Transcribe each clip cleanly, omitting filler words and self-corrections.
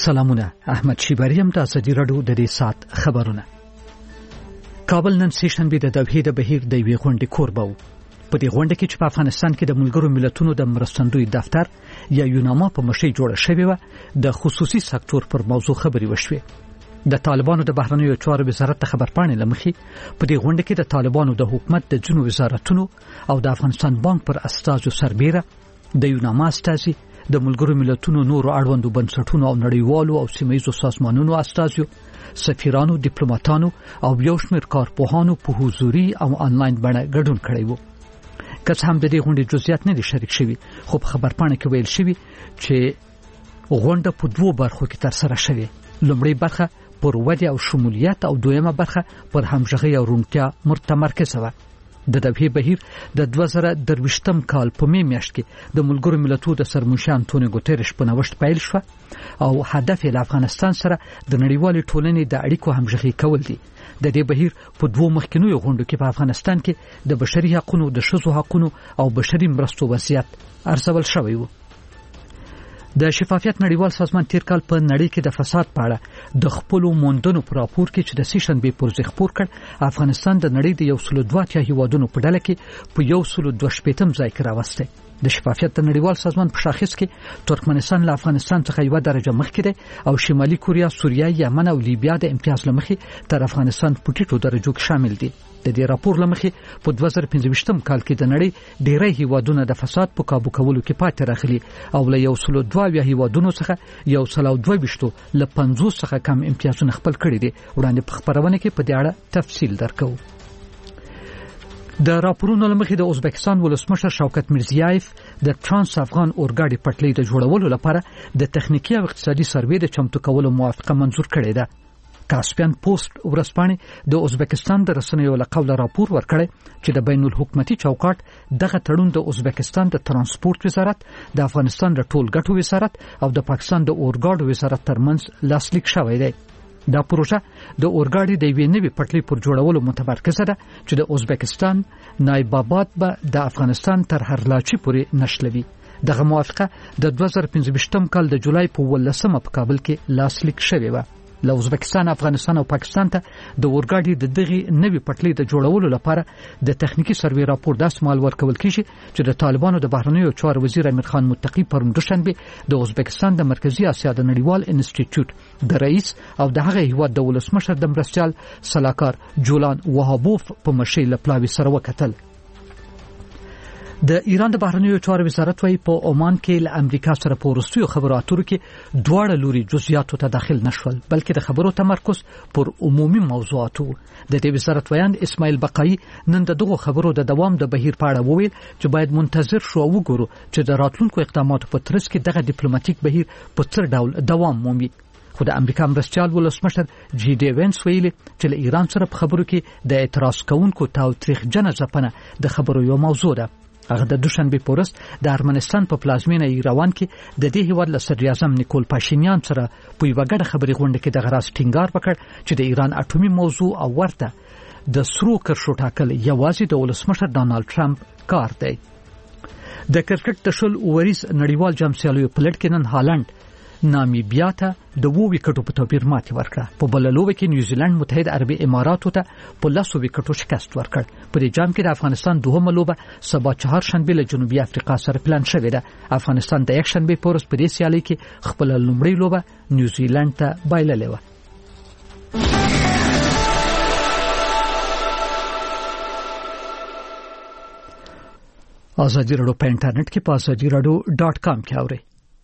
سلامونه. احمد شیبریم د ازادي رادیو د دې سات خبرونه. کابل نن سیشنبه د دوحې د بهیر د یوې غونډې کوربه و. په دې غونډه کې چې په افغانستان کې د ملګرو ملتونو د مرستندوی دفتر یا یوناما په مشرۍ جوړه شوې و، د خصوصي سکتور پر موضوع خبرې وشوې. د طالبانو د بهرنیو چارو وزارت د خبرپاڼې لمخې په دې غونډه کې د طالبانو د حکومت د جنو وزارتونو او د افغانستان بانک پر استازو سربېره د یوناما استازي، د ملګرو ملتونو نورو اړوندو بنسټونو او نړیوالو او سیمه‌ییزو سازمانونو استازو، سفیرانو، ډیپلوماټانو او یو شمېر کارپوهانو په حضوري او آنلاین بڼه ګډون کړی و. که څه هم د دې غونډې جزئیات نه دي شریک شوي، خو په خبرپاڼه کې ویل شوي چې غونډه په دوو برخو کې ترسره شوې. لومړی برخه پر ودې او شمولیت او دویمه برخه پر همغږۍ او روڼتیا متمرکزه وه. د دوحې بهیر د 2023م کال په می میاشت کې د ملګرو ملتونو د سرمنشي انټونیو ګوتریش په نوښت پیل شو او هدف یې له افغانستان سره د نړیوالې ټولنې د اړیکو همغږي کول دي. د دې بهیر په دوو مخکینیو غونډو کې په افغانستان کې د بشري حقوقو، د ښځو حقوقو او بشري مرستو وضعیت ارزول شوی و. د شفافیت نړیوال سازمان تیر کال په نړۍ کې د فساد په اړه د خپل موندنو پر راپور کې چې د سیشنبه پر ځخ خبر کړ، افغانستان د نړۍ د 102 هیوادونو په ډله کې په 122م ځای کې راوسته. د شفافیت د نړیوال سازمان په شاخص کې ترکمنستان له افغانستان څخه یو درجه مخکې دی او شمالي کوریا، سوریه، یمن او لیبیا د امتیاز لمخې تر افغانستان په ټیټو درجو کې شامل دي. د دې راپور لمخې په 2015م کال کې د نړۍ ډیری هیوادونه د فساد په کابو کولو کې پاتې راغلي او له 102 هیوادونو څخه 122 له 50 څخه کم امتیازونه خپل کړي دي. وړاندې په خبرونه کې په دې اړه تفصیل درکو. د راپورونو لمخې د ازبکستان ولسمشر شوکت میرزیایف د ترانس افغان اورګاډي پټلۍ د جوړولو لپاره د تخنیکی او اقتصادي سروې د چمتو کولو موافقه منزور کړې ده. کاسپیان پوسټ ورځپاڼې د ازبکستان د رسنیو له قوله راپور ورکړی چې د بین الحکومتي چوکاټ دغه تړون د ازبکستان د ترانسپورت وزارت، د افغانستان د ټولګټو وزارت او د پاکستان د اورګاډو وزارت ترمنځ لاسلیک شوی دی. دا پروژه د اورګاډي د یوې نوې پټلۍ پر جوړولو متمرکزه ده چې د ازبکستان نایب آباد به د افغانستان تر هرلاچي پورې نښلوي. دغه موافقه د 2015م کال د جولای په 18مه په کابل کې لاسلیک شوې و. له ازبکستان، افغانستان او پاکستان ته د اورګاډي د دغه نوې پټلۍ د جوړولو لپاره د تخنیکی سروې راپور داس مال ورکول کیږي چې د طالبانو د بهرنیو چارو وزیر امیر خان متقی پرون دوشنبه د ازبکستان د مرکزی اسیا د نړیوال انسټیټیوټ د رئیس او د هغه هیواد د ولسمشر د مرستيال سلاکار جولان وهابوف په مشرۍ لپلاوي سره وکتل. د ایران د بهرنیو چارو وزارت وايي په عمان کې له امریکا سره په وروستیو خبرو اترو کې دواړه لوري جزئیاتو ته داخل نشول، بلکې د خبرو تمرکز پر عمومي موضوعاتو. د دې وزارت ویان اسماعیل بقایي نن دغه خبرو د دوام د بهیر په اړه وویل چې باید منتظر شو او وګورو چې د راتلونکو اقداماتو په ترڅ کې دغه ډیپلوماټیک بهیر په څه ډول دوام مومي. خو د امریکا مرستيال ولسمشر جی ډي وینس ویلي چې له ایران سره په خبرو کې د اعتراض کوونکو تاوتریخجنه ځپنه د خبرو یو موضوع ده. هغه د دوشنبه پورس د ارمنستان په پلازمینه ایروان کې د دې هیواد له صدر اعظم نیکول پاشینیان سره په یو غړ خبري غونډه کې د غراس ټینګار وکړ چې د ایران اټومي موضوع او ورته د سرو کرښو ټاکل یوازې د ولسمشر ډانلډ ټرمپ کار دی. د کرکټ د شل اوریز نړیوال جام سیالیو په لړ کې نن هالند نامیبیا ته د 2 وکټو په توپیر ماتې ورکړه. په بل لوبه کې نیوزیلند متحده عربي اماراتو ته په 10 وکټو شکست ورکړ. په دې جام کې د افغانستان دوهمه لوبه سبا چهارشنبه له جنوبي افریقا سره پلان شوې ده. افغانستان د یک شنبه پورس په دې سیالي کې خپل لومړی لوبه نیوزیلند ته بایللې و. ازادي رادیو په انټرنیټ کې په azadiراdio.com کې اورئ.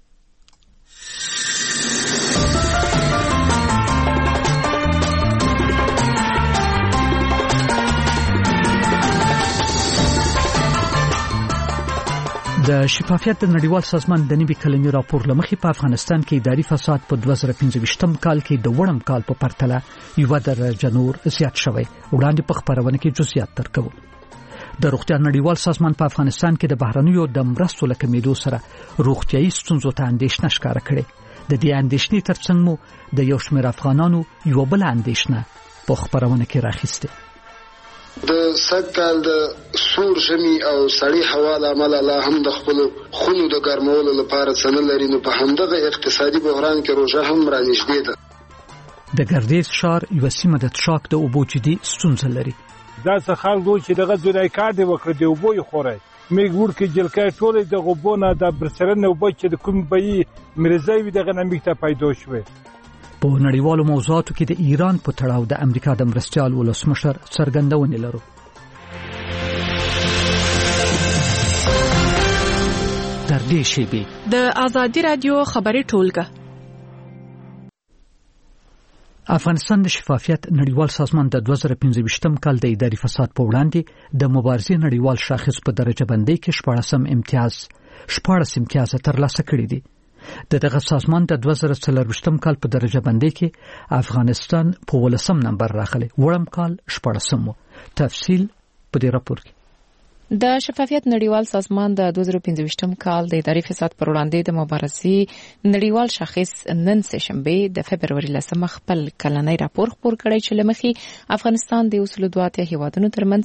د شفافیت د نړیوال سازمان د نوي کلنی راپور لمخې په افغانستان کې اداري فساد په 2015م کال کې د وړم کال په پرتله یو درجه نور زیات شوی. وړاندې په خبرونه کې جزئیات درکو. د روغتیا نړیوال سازمان په افغانستان کې د بهرنیو د مرستو له کمیدو سره روغتیايي ستونزو ته اندېښنه ښکاره کړې. د دې اندېښنې ترڅنګ مو د یو شمېر افغانانو یو بل اندېښنه په خبرونه کې راخسته. د سږکال د سور ژمي او سړې هوا له امله لا هم د خپلو خونو د ګرمولو لپاره څه نه لري، نو په همدغه اقتصادي بحران کې روژه هم رانږدې ده. د ګردیز ښار یوه سیمه د څښاک د اوبو جدي ستونزه لري. داسې خلک وو چې دغه ځای کار دی وکړه، د اوبو یې خوری میږ وړکې جلکۍ ټولې د اوبو نه د برسرن اوبه چې د کوم بیې مرزۍ وي دغه نه میږ ته پیدا شوې. په نړیوالو موضوعاتو کې د ایران په تړاو د امریکا د مرستیال ولسمشر څرګندونې لرو. در دې شیبې د آزادي رادیو خبري ټولګه. افغانستان د شفافیت نړیوال سازمان د 2015 کال د اداري فساد په وړاندې د مبارزې نړیوال شاخص په درجه بندۍ کې 14 امتیاز ترلاسه کړی دی. دغه سازمان د 2024 کال په درجه بندۍ کې افغانستان په 18 نمبر راغلی، وړم کال 14. تفصیل په دې راپور کې. د شفافیت نړیوال سازمان د 2015 کال د اداري فساد پر وړاندې د مبارزې نړیوال شاخص نن سهشنبه د فبرवरी 10 خپل کلنی راپور خپور کړی چې لمخي افغانستان د 202 هیوادونو ترمنځ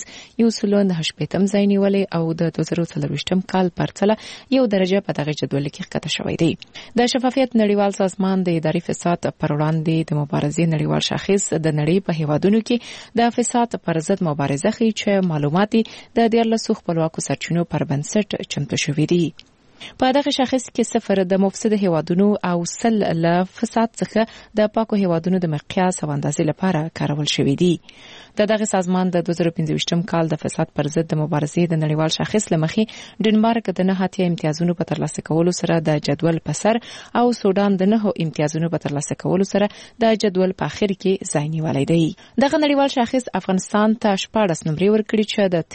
198 ځای نیولې او د 2024 کال پرتله یو درجه په دغه جدول کې ښکته شوی دی. د شفافیت نړیوال سازمان د اداري فساد پر وړاندې د مبارزې نړیوال شاخص د نړۍ په هیوادونو کې د فساد پر ضد مبارزه کوي چې معلومات د 14 خپلواکو سرچینو پر بنسټ چمتو شوي دي. په دغه شاخص کې 0 د مفسد هیوادونو او 0 له فساد څخه د پاکو هیوادونو د مقیاس او اندازې لپاره کارول شوي دي. دغه سازمان د 2015 کال د فساد پر ضد د مبارزې د نړیوال شاخص لمخې ډنمارک د 9 امتیازونو په ترلاسه کولو سره د جدول په سر او سودان د 9 امتیازونو په ترلاسه کولو سره د جدول په اخر کې ځای نیولی دی. دغه نړیوال شاخص افغانستان ته 14 نمبر ورکړي چې د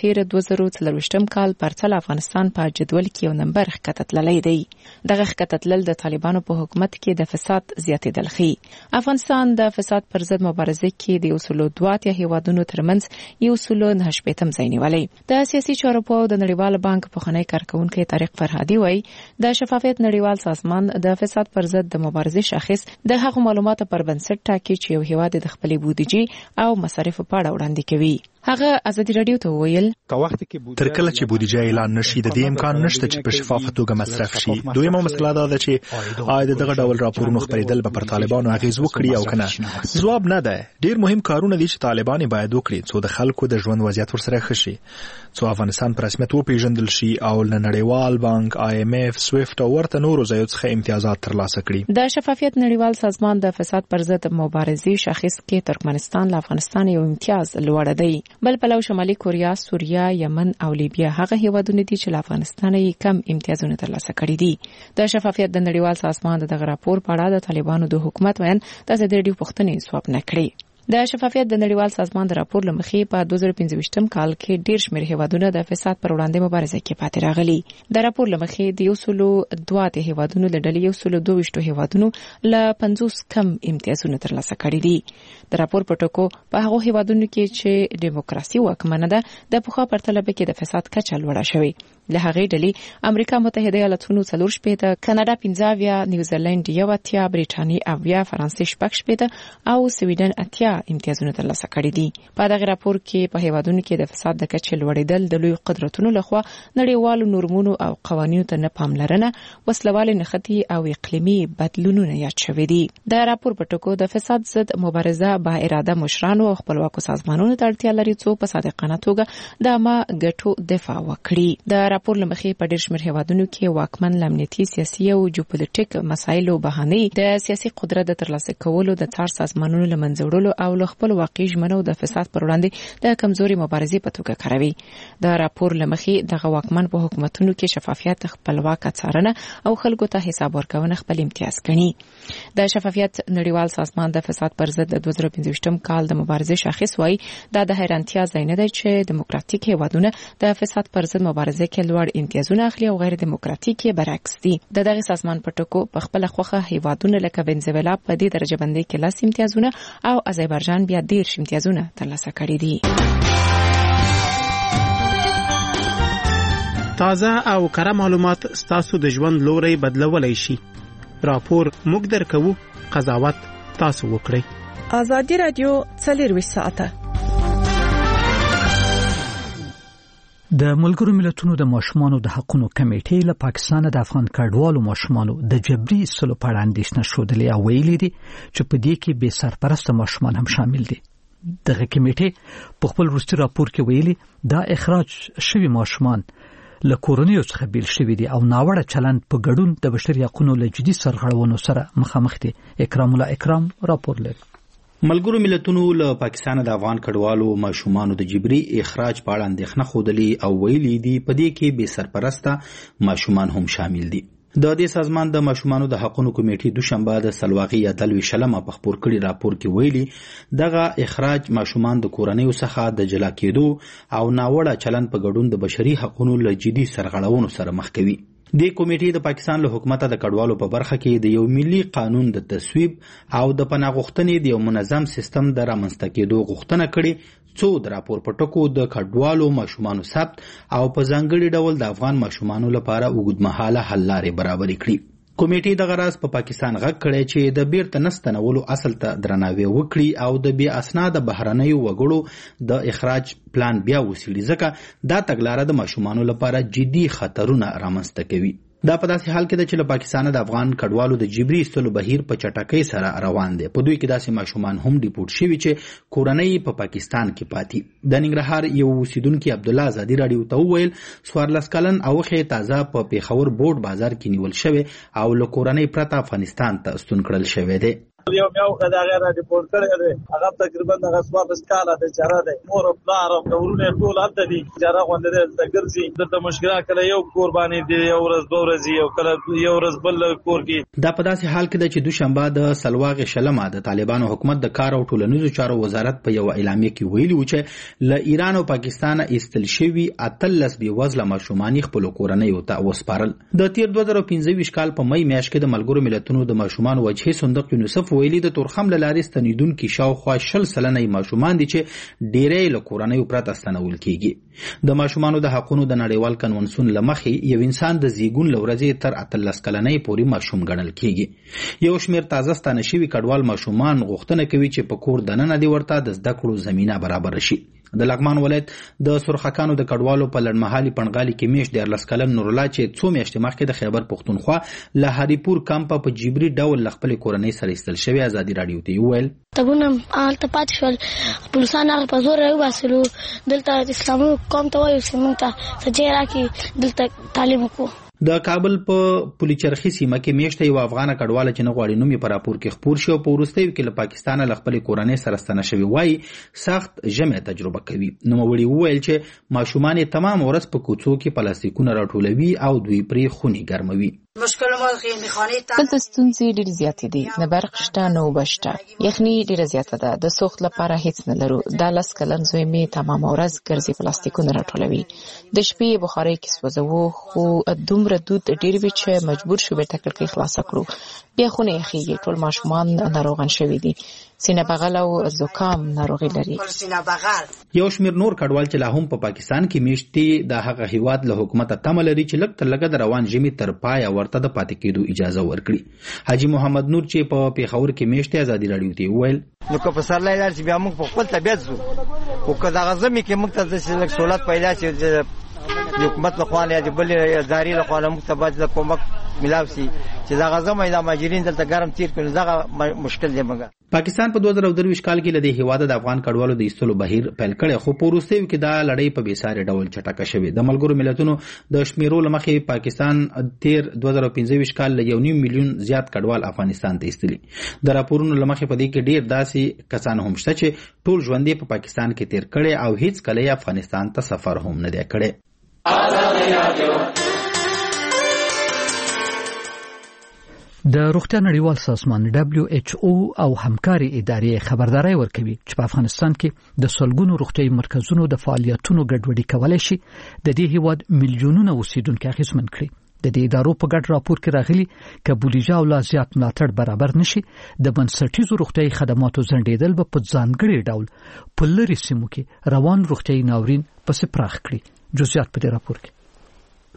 2024 کال پرتله افغانستان په جدول کې یو نمبر ښکته تللی دی. دغه ښکته تلل د طالبانو په حکومت کې د فساد زیاتېدل ښيي. افغانستان د فساد پر ضد مبارزې کې د 202 هیوادونو ترمنځ 198 ځای نیولی. د سیاسي چارو په د نړیوال بانک پخوانی کارکونکي طارق فرهادي وایي د شفافیت نړیوال سازمان د فساد پر ضد د مبارزې شاخص د هغو معلوماتو پر بنسټ ټاکي چې یو هیواد د خپلې بودیجې او مصارفو په اړه وړاندې کوي. هغه ازادي رادیو ته ویل تر کله چې بودیجه اعلان نشي د دې امکان نشته چې په شفافه توګه مصرف شي. دویمه مسله دا ده چې آیا دغه ډول راپورونو خپرېدل به پر طالبانو اغیز وکړي او کنه؟ ځواب نه ده. ډیر مهم کارونه دي چې طالبان باید وکړي څو د خلکو د ژوند وضعیت ورسره ښه شي، څو افغانستان په رسمیت وپیژندل شي او له نړیوال بانک، IMF، سویفت او ورته نورو ځایونو څخه امتیازات ترلاسه کړي. د شفافیت نړیوال سازمان د فساد پر ضد مبارزې شاخص کې ترکمنستان له افغانستان یو امتیاز لوړ دی. بل پلو شمالي کوریا، سوریه، یمن او لیبیا هغه هیوادونه دي چې له افغانستان یې کم امتیازونه ترلاسه کړي دي. د شفافیت د نړیوال سازمان دغه راپور په اړه د طالبانو د حکومت وین د ازادي پوښتنې ځواب نه کړي. د شفافیت د نړیوال سازمان د راپور لمخې په 2015 کال کې ډیر شمېر هیوادونه د فساد پر وړاندې مبارزه کې پاتې راغلي. د راپور لمخې د 102 هیوادونو له ډلې 122 هیوادونو له 50 کم امتیازونه ترلاسه کړي دي. د راپور په ټکو په هغو هیوادونو کې چې دیموکراسي واکمنه ده د پخوا پرتله کې د فساد کچه لوړه شوې. له هغې ډلې امریکا متحده ایالاتونو 4 کاناډا 15 نیوزیلند 1 بریټانیا 9 فرانسې 6 او سویډن 8 امتیازونه ترلاسه کړي دي. په دغه راپور کې په هیوادونو کې د فساد د کچې لوړېدل د لوی قدرتونو لخوا نړیوالو نورمونو او قوانینو ته نه پاملرنه، وسلوالې نښتې او اقلیمي بدلونونه یاد شوي دي. د راپور په ټکو د فساد ضد مبارزه با اراده مشرانو او خپلواکو سازمانونو ته اړتیا لري څو په صادقانه توګه د عامه ګټو دفاع وکړي. د راپور لمخې په ډېر شمېر هیوادونو کې واکمن امنیتي، سیاسي او جیوپولیټیک مسایلو بهانې د سیاسي قدرت د ترلاسه کولو، د څار سازمانونو له منځه وړلو او له خپل واقعي ژمنو د فساد پر وړاندې د کمزوري مبارزې په توګه کاروي. د راپور لمخې دغه واکمن په حکومتونو کې شفافیت، خپلواکه څارنه او خلکو ته حساب ورکونه خپل امتیاز ګڼي. د شفافیت نړیوال سازمان د فساد پر ضد د 2015 کال د مبارزې شاخص وایي دا د حیرانتیا ځای نه دی چې دیموکراتیک هیوادونه د فساد پر ضد مبارزې کې لوړ امتیازونه اخلي او غیر دیموکراتیک برعکس دي. دغه سازمان په ټکو په خپل خوخه هیوادونه لکه وینزویلا په دې درجه بندۍ کې 10 امتیازونه او آذربایجان بیا 10 امتیازونه ترلاسه کړي دي. تازه او کره معلومات ستاسو د ژوند لوري بدلولای شي. راپور موږ درکو، قضاوت تاسو وکړئ. آزادي رادیو 24 ساعته د ملګرو ملتونو د ماشومانو د حقوقو کمیټې له پاکستان د افغان کډوالو ماشومانو د جبري ایستلو په اړه اندېښنه ښودلې او ویلي دي چې په دې کې بې سرپرسته ماشومان هم شامل دي. دغه کمیټې په خپل وروستي راپور کې ویلي دا اخراج شوي ماشومان له کورنیو څخه بیل شوي دي او ناوړه چلند په ګډون د بشري حقوقو له جدي سرغړونو سره مخامخ دي. اکرام الله اکرام راپور لري. ملګرو ملتونو له پاکستان د افغان کډوالو ماشومانو د جبري اخراج په اړه اندېښنه ښودلې او ویلي دي په دې کې بې سرپرسته ماشومان هم شامل دي. د دې سازمان د ماشومانو د حقوقو کمیټې دوشنبه د سلواغي یا دلوي شلمه په خبر کړي راپور کې ویلي دغه اخراج ماشومان د کورنیو څخه د جلا کېدو او ناوړه چلند په ګډون د بشري حقوقو له جدي سرغړونو سره مخ کوي. د کمیټې د پاکستان له حکومت د کډوالو په برخه کې د یو ملي قانون د تصویب او د پناه غوښتنې د یو منظم سیستم د رامنځته کېدو غوښتنه کړې څو د راپور په ټکو د کډوالو ماشومانو ثبت او په ځانګړي ډول د افغان ماشومانو لپاره اوږدمهاله حل لارې برابرې کړي. کمیټې د غرض په پاکستان غږ کړی چې د بیرته نستنولو اصل ته درناوی وکړي او د بې اسناد بهرنیو وګړو د اخراج پلان بیا وڅېړي ځکه دا تګلاره د ماشومانو لپاره جدي خطرونه رامنځته کوي. دا په داسې حال کې ده چې له پاکستان د افغان کډوالو د جبري ایستلو بهیر په چټکۍ سره روان دی. په دوی کې داسې ماشومان هم ډیپورټ شوي چې کورنۍ په پاکستان کې پاتې. د ننګرهار یو اوسیدونکي عبدالله ازادي راډیو ته وویل 14 کلن اوښې تازه په پیښور بورډ بازار کې نیول شوی او له کورنۍ پرته افغانستان ته ستون کړل شوی دی. یو میاوخه دا غیر ریپورت کړی دی هغه تقریبا د غسوار سکاله د چاره دی مور او پلار او ورونه ټول هلته دي چاره غونډه ده د ګرځي د مشکلات کله یو قرباني دی یو ورځ دوه ورځې او کله یو ورځ بل کور کې. دا په داسې حال کې ده چې دوشنبه د سلواغ شلمه د طالبانو حکومت د کار او ټولنیزو چارو وزارت په یو اعلامیه کې ویلي و چې له ایران او پاکستان ایستل شوي 13 بې وزله ماشومان خپل کورنیو ته وسپارل. د تیر 2015 کال په مې میاشت کې د ملګرو ملتونو د ماشومان وجهي صندوق یونیسف ویلي د تورخم له لارې ستنیدونکي شاوخوا 20 سلنه ماشومان دي چې ډېری له کورنیو پرته ستنول کیږي. د ماشومانو د حقوقو د نړیوال کنونسیون له مخې یو انسان د زیږون له ورځې تر 18 کلنۍ پورې ماشوم ګڼل کیږي. یو شمېر تازه ستانه شوي کډوال ماشومان غوښتنه کوي چې په کور دننه دې ورته د زده کړو زمینه برابر شي. د لغمان ولایت د سرخکانو د کډوالو په لړمحالي پنغالي کې میش 14 کلن نور الله چې 2 میاشتې مخکې د خیبر پښتونخوا له هریپور کمپ په جبري ډول خپل کورنۍ سره ایستل شوی ازادي راډیو ته ویل تبونه آلته پات شول پولیسان هغه په زور راوباسلو دلته اسلامي قوم ته وایي چې موږ ته سجیرا کې دلته تعلیم وکړو. د کابل په پولیچرخي سیمه کې میشته یو افغان کډواله چې نه غواړي نوم یې په راپور کې خپور شو په وروستیو کې له پاکستان له خپل کورنۍ سره ستنه شوی وای سخت ژمه تجربه کوي. نو وړي وویل چې ماشومان تمام ورځ په کوڅو کې پلاستیکونه راټولوي او دوی پرې خوني ګرموي. دلته ستونزې ډېرې زیاتې دي. نه برق شته نه اوبه شته. یخني ډېره زیاته ده. د سوخت لپاره هیڅ نه لرو. دا 10 کلن زوی مې تمام ورځ ګرځي پلاستیکونه راټولوي. د شپې بخارۍ کې سوځوو خو دومره دود ډېر وي چې مجبور شو بیرته کړکۍ خلاصه کړو. بیا خونه یخېږي. ټول ماشومان ناروغان شوي دي. سینه بغل او زکام ناروغي لري. یو شمېر نور کډوال چې لا هم په پاکستان کې میشتي د هغه هیواد له حکومت تمه لري چې لږ تر لږه د روان ژمي تر پایه ورته د پاتې کېدو اجازه ورکړي. حاجی محمد نور چې په پیښور کې میشته ازادي راډیو ته ویل نو که په سر لای چې بیا موږ په خپل طبيعت زو او که دا غزمي کې موږ ته د سہولت پیدا شي د حکومت له خوا یا د بل ادارې له خوا موږ ته باید کومک ملاو شي چې دا غزمه د ماجرین دلته ګرم تیر کړي دا مشکل دی. مګر پاکستان په 2023 کال کې له هیواده د افغان کډوالو د ایستلو بهیر پیل کړي خو په وروستیو کې دا لړۍ په بیساري ډول چټکه شوې. د ملګرو ملتونو د شمیرو لمخې پاکستان تیر 2015 کال له 1.5 میلیون زیات کډوال افغانستان ته ایستلي. د راپورونو لمخې په دې کې ډیر داسې کسان هم شته چې ټول ژوند په پاکستان کې تیر کړي او هیڅ کله افغانستان ته سفر هم نه دی کړی. د روغتیا نړیوال سازمان WHO او همکاري ادارې خبرداري ورکوي چې په افغانستان کې د سلګونو روغتیايي مرکزونو د فعالیتونو ګډوډي کولای شي د دې هیواد میلیونونه اوسیدونکو اغیزمن کړي. د دې ادارو په ګډ راپور کې راغلي چې بودیجه او لا زیات ملاتړ برابر نشي د بنسټیزو روغتیايي خدماتو ځنډېدل به په ځانګړي ډول په لري سیمو کې روان روغتیايي ناورین پسې پراخ کړي. جزئیات په دې راپور کې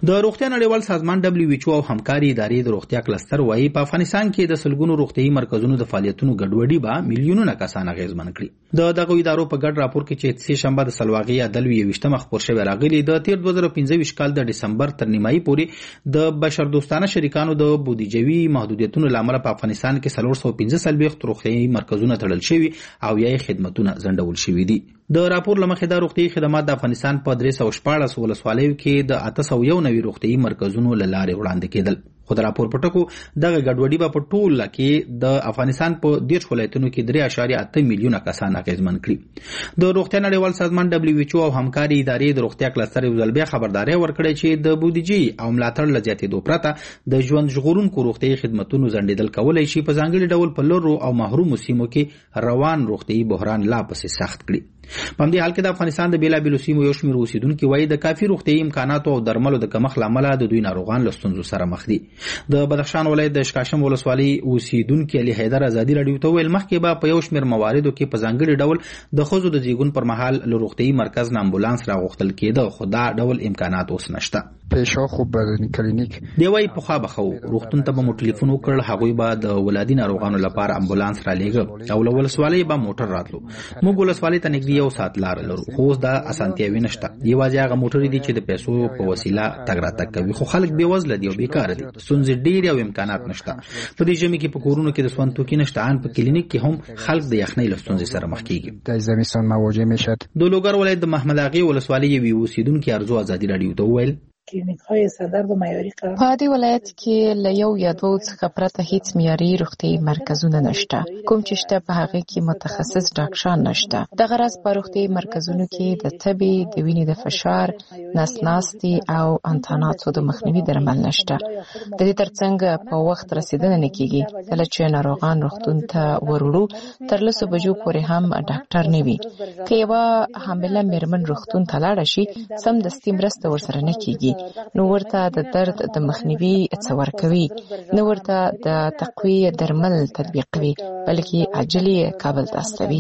د روغتیا نړیوال سازمان WHO او همکاري ادارې د روغتیا کلستر وايي په افغانستان کې د سلګونو روغتيایي مرکزونو د فعالیتونو ګډوډي به میلیونونه کسان اغیزمن کړي. دغه ادارو په ګډ راپور کې چې سه شنبه د سلواغي عدالوي 20 خبر شوی راغلی د تیر 2015 کال د دسمبر تر نیمایي پورې د بشردوستانه شریکانو د بودیجوي محدودیتونو لامل په افغانستان کې 315 روغتيایي مرکزونه تړل شوي او یې خدماتونه ځنډول شوي دي. د راپور لمخې د روغتيایي خدمات د افغانستان په 314 ولسوالیو کې د 801 روغتيایي مرکزونو له لارې وړاندې کېدل. خو د راپور پټکو دغه ګډوډي په ټول کې د افغانستان په 10 ولایتونو کې 3.8 میلیونه کسان اغیزمن کړي. د روغتیا نړیوال سازمان WHO او همکاري ادارې د روغتیا کلستر یو ځل بیا خبرداري ورکړې چې د بودیجې او ملاتړ لزیاتېدو پرته د ژوند ژغورونکو روغتيایي خدماتونو ځنډېدل کولای شي په ځانګړي ډول په لورو او محرومو سیمو کې روان روغتيایي بحران لا پسې سخت کړي. په دې حال کې د افغانستان د بیلابیلو سیمو یو شمېر اوسیدونکو وایي د کافي روغتيایي امکاناتو او درملو د کمښت لامل د دوی ناروغان له ستونزو سره مخ دي. د بدخشان ولایت د شکاشم ولسوالۍ اوسیدونکو علي حیدر ازادي رادیو ته ویل مخکې به په یو شمېر مواردو کې په ځانګړي ډول د ښځو د زیږون پر مهال له روغتيایي مرکز نه امبولانس راغوښتل کېده خو دا ډول امکانات اوس نشته. پیشو خوب بدني کلینیک دی وایي پخوا به خو روغتون ته به مو ټلیفون وکړ هغوی به د ولادي ناروغانو لپاره امبولانس را لېږه او له ولسوالۍ به موټر راتلو. موږ ولسوالۍ ته نږدې یو ساعت لار لرو خو اوس دا اسانتیاوې نشته. یوازې هغه موټرې دي چې د پیسو په وسیله تګ راتګ کوي خو خلک بې وزله دي او بیکاره دي. ستونزې ډېرې او امکانات نشته. په دې ژمي کې په کورونو کې د سون توکي نشته. ان په کلینیک کې هم خلک د یخنۍ له ستونزې سره مخ کېږي. د زمستان مواجه میشد. د لوګر ولایت د محمد اغې ولسوالۍ یوې اوسیدونکو ارزو ازادي رادیو ته وویل کلینیک‌های صدر و معیاری قرار په دې ولایت کې له یو یا دوه څخه پرته هیڅ معیاري روغتيایي مرکزونه نشته. کوم چې شته په هغه کې متخصص ډاکټران نشته. د غرض په روغتيایي مرکزونو کې د تبې، د وینې د فشار، نس ناستي او انتاناتو د مخنیوي درمل نشته. د دې ترڅنګ په وخت رسیدنه نه کیږي. کله چې ناروغان روغتون ته وروړو تر 10 بجو پورې هم ډاکټر نه وي. که یوه حامله میرمن روغتون ته لاړه شي سمدستي مرسته ورسره نه کیږي. نو ورته د درد د مخنیوي څه ورکوي، نو ورته د تقویه درمل تطبیقوي بلکې عاجلي کابل ته استوي.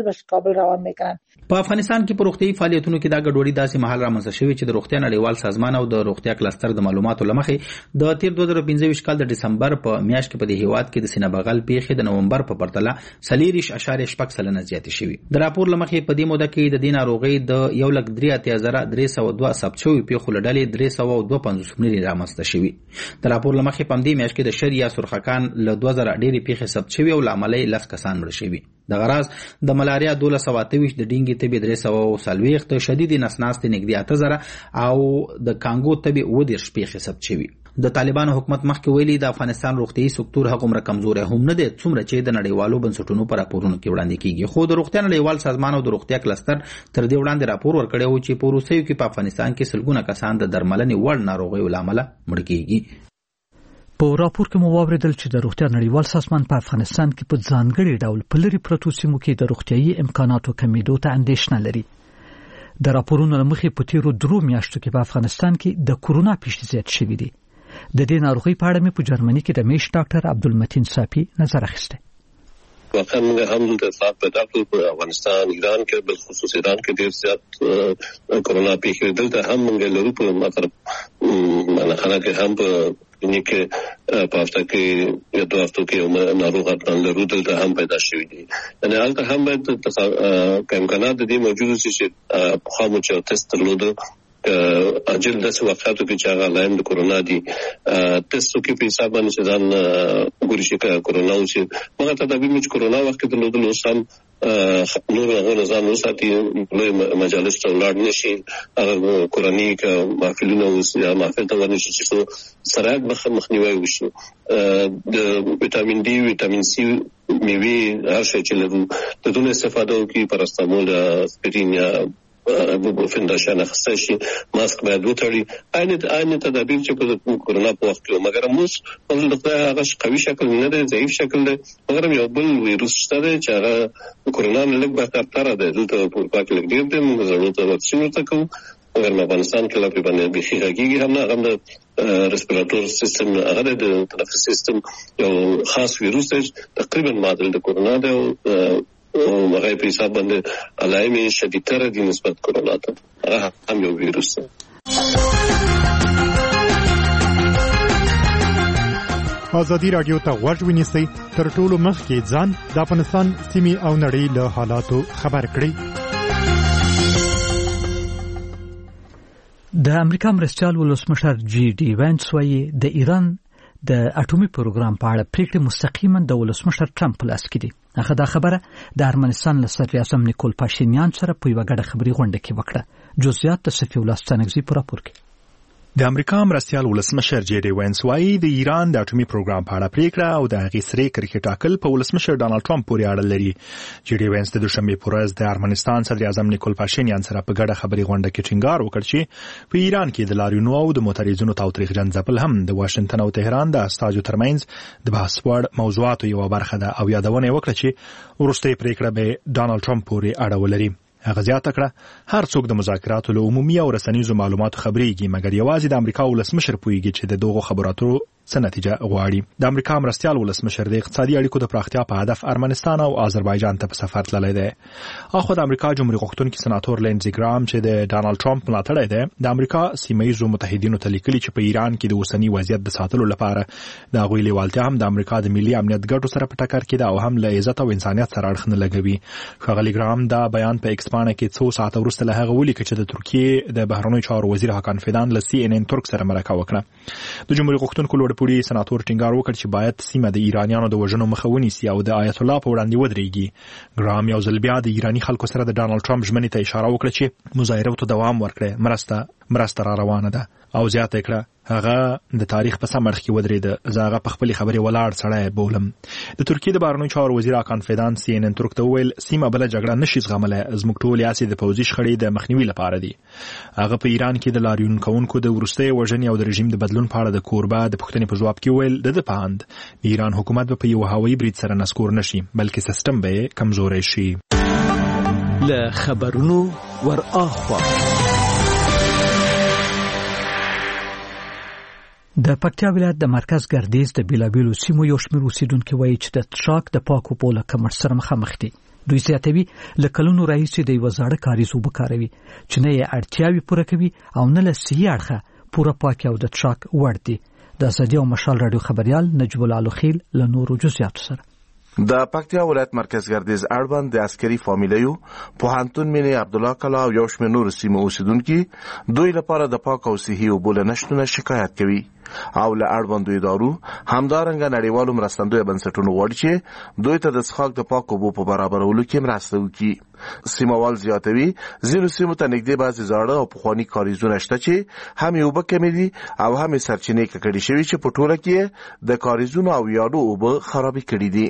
په افغانستان کې په روغتيایي فعالیتونو کې دا ګډوډي داسې مهال رامنځته شوې چې د روغتیا نړیوال سازمان او د روغتیا کلستر د معلوماتو لمخې د تیر 2015 کال د دسمبر په میاشت کې په دې هیواد کې د سینه بغل پیښې د نومبر په پرتله 4.8% زیاتې شوې. د راپور لمخې په دې موده کې د دې ناروغۍ د 1,83,302 ثبت شوې پیښو له ډلې 352 مړي رامنځته شوي. د راپور لمخې په دې میاشت کې د شر یا سرخکان له 2000 ډېرې پیښې ثبت شوې او لامل یې 10 کسان مړه شوي. د غراز د ملاریا 1228 د ډینګي تبې 340 د شدید نسناستې نږدې 8000 او د کانګو تبې 10 پیښې ثبت شوي. د طالبانو حکومت مخکې ویلي د افغانستان روغتيایي سکتور هغومره کمزوري هم نه دی څومره چې د نړیوالو بنسټونو په راپورونو کې وړاندې کیږي. خو د روغتیا نړیوال سازمان او د روغتیا کلستر تر دې وړاندې راپور ورکړی و چې په روسیو کې په افغانستان کې سلګونه کسان د درملنې وړ ناروغیو له امله مړه کیږي. په راپور کې مو واوریدل چې د روغتیا نړیوال سازمان په افغانستان کې په ځانګړي ډول په لري پرتو سیمو کې د روغتيایي امکاناتو کمیدو ته اندېښنه لري. د راپورونو لمخې په تیرو 2 میاشتو کې په افغانستان کې د کورونا پیښې زیات شوې دي. د دې ناروغي په اړه مې په جرمني کې د میش ډاکټر عبدالمتین صافي نظر اخیسته. واقعا هم د اطلاعات پیدا کړل په افغانستان، ایران کې بالخصوص ایران کې ډېر زیات کورونا پیښې دلته هم موږ لرو په مطلب حالانکه هم په کلینیک په هفته کې یا 2 هفتو کې ناروغان لرو دلته هم پیدا شوي دي. یعنې هلته هم باید امکانات د دې موجود چې پخوا مو چې ټسټ درلوده اجل داسې واقعاتو کې چې هغه علائم د کورونا دي ټسټو کې په حساب باندې چې ځان ګوري چې کورونا اوسي مګر تدابیر چې کورونا وخت کې درلودل اوس هم نور هغه ځان وساتي لوی مجالس ته ولاړ نشي هغه کورنۍ کې محفلونه اوسي یا محفل ته ورنشي چې سره مخنیوي وشي. د وټامین ډي وټامین سي میوې هر شی چې لرو د دونه استفاده وکړي پاراستامول اسپرین یا بوفین دا شان اخیسته شي ماسک باید وتړي عین تدابیر چې په کورونا په وخت کې مګر موږ په دغه هغه قوي شکل نه دی ضعیف شکل دی مګر یو بل ویروس شته چې هغه کورونا نه لږ بهتر دی دلته په پاک لګ ډیر دی موږ ضرورت واکسین ورته کوو مګر په افغانستان کې لا په باندې به خیږي هم نه هم د ریسپیراتور سیستم هغه د تنفس سیستم یو خاص ویروس دی تقریبا معادل د کورونا دی هغه په حساب باندې علائم شدیدتر دي نسبت کورونا ته هغه هم یو ویروس دی. ازادي رادیو ته غوږ ونیسئ، تر ټولو مخکې ځان د افغانستان سیمې او نړۍ له حالاتو خبر کړئ. د امریکا مرستیال ولسمشر جی ډي وینس وايي د ایران د اټومي پروګرام په اړه پریکړه مستقیما د ولسمشر ټرمپ په لاس کې دي. هغه دا خبره د ارمنستان له صدر اعظم نیکول پاشینیان سره په یوه ګډه خبري غونډه کې وکړه. جزئیات د صفي الله ستانکزي په راپور کې. د امریکا مرستیال ولسمشر جی ډي وینس وايي د ایران د اټومي پروګرام په اړه پریکړه او د هغې سرې کرښې ټاکل په ولسمشر ډانلډ ټرمپ پورې اړه لري. جی ډي وینس د دوشنبې په ورځ د ارمنستان صدر اعظم نیکول پاشینیان سره په ګډه خبري غونډه کې ټینګار وکړ چې په ایران کې د لاریونو او د موټریزونو تاوتریخجن ځپل هم د واشنگټن او تهران د استازو ترمنځ د بحث وړ موضوعاتو یوه برخه ده او یادونه وکړه چې وروستۍ پریکړه به ډانلډ ټرمپ پورې اړه ولري. هغه زیاته کړه هر څوک د مذاکراتو له عمومي او رسنیزو معلوماتو خبرېږي، مګر یوازې د امریکا ولسمشر پوهیږي چې د دغو خبرو اترو څه نتیجه غواړي. د امریکا مرستیال ولسمشر د اقتصادي اړیکو د پراختیا په هدف ارمنستان او آذربایجان ته په سفر تللی دی. اخو د امریکا جمهوریت غوښتونکي سناتور لینزي ګرام چې د ډانلډ ټرمپ ملاتړی دی د امریکا سیمه‌ییزو متحدینو ته لیکلي چې په ایران کې د اوسني وضعیت د ساتلو لپاره د هغوی لیوالتیا هم د امریکا د ملي امنیت ګټو سره په ټکر کې ده او هم له عزت او انسانیت سره اړخ نه لګوي. ښاغلي ګرام دا بیان په ایکس پاڼه کې څو ساعته وروسته له هغه ولیکه چې د ترکیې د بهرنیو چارو وزیر حکان فیدان له CNN ترک سره مرکه وکړه. د جمهوریت غوښتونکو لوړپوړي سناتور ټینګار وکړ چې باید سیمه د ایرانیانو د وژنو مخه ونیسي او د آیت الله په وړاندې ودرېږي. ګرام یو ځل بیا د ایراني خلکو سره د ډانلډ ټرمپ ژمنې ته اشاره وکړه چې مظاهرو ته دوام ورکړي، مرسته را روانه ده او زیاته کړه هغه د تاریخ په سم اړخ کې ودرېده. زه هغه په خپلې خبرې ولاړ سړی بولم. د ترکیې د بهرنیو چارو وزیر حکان فیدان CNN ترک ته وویل سیمه بله جګړه نشي زغملی، زموږ ټول یاسې د پوځي شخړې د مخنیوي لپاره دي. هغه په ایران کې د لاریون کوونکو د وروستۍ وژنې او د رژیم د بدلون په اړه د کوربه د پوښتنې په جواب کې وویل د ده په اند د ایران حکومت به په یو هوایي برید سره نسکور نشي بلکې سیستم به یې کمزوری شي. له خبرونو ور اخوا د پکتیا ولایت د مرکز ګردیز د بیلابیلو سیمو یو شمېر اوسیدونکي وایي چې د ټراک د پاکو اوبو له کمښت سره مخامخ دي. دوی زیاتوي له کلونو راهیسې د یوه زاړه کاریز اوبه کاروي چې نه یې اړتیاوې پوره کوي او نه له صحي اړخه پوره پاکي او د ټراک وړ دي. د ازادي او مشال راډیو خبریال نجیب الله الخیل له نورو جزئیاتو سره. د پکتیا ولایت مرکز ګردیز اړوند د عسکري فامیلیو پوهنتون مینې عبدالله کلا او یو شمېر نورو سیمو اوسیدونکي دوی لپاره د پاک او صحي اوبو له نشتونه شکایت کوي او له اړوندو ادارو همدارنګه نړیوالو مرستندویه بنسټونو غواړي چې دوی ته د څښاک د پاک اوبو په برابرولو کې مرسته وکړي. سیموال زیاتوي ځینو سیمو ته نږدې بعضې زاړه او پخواني کاریزونه شته چې هم یې اوبه کمې دي او هم یې سرچینې ککړې شوي چې په ټوله کې د کاریزونو او یادو اوبه خرابې کړي دي.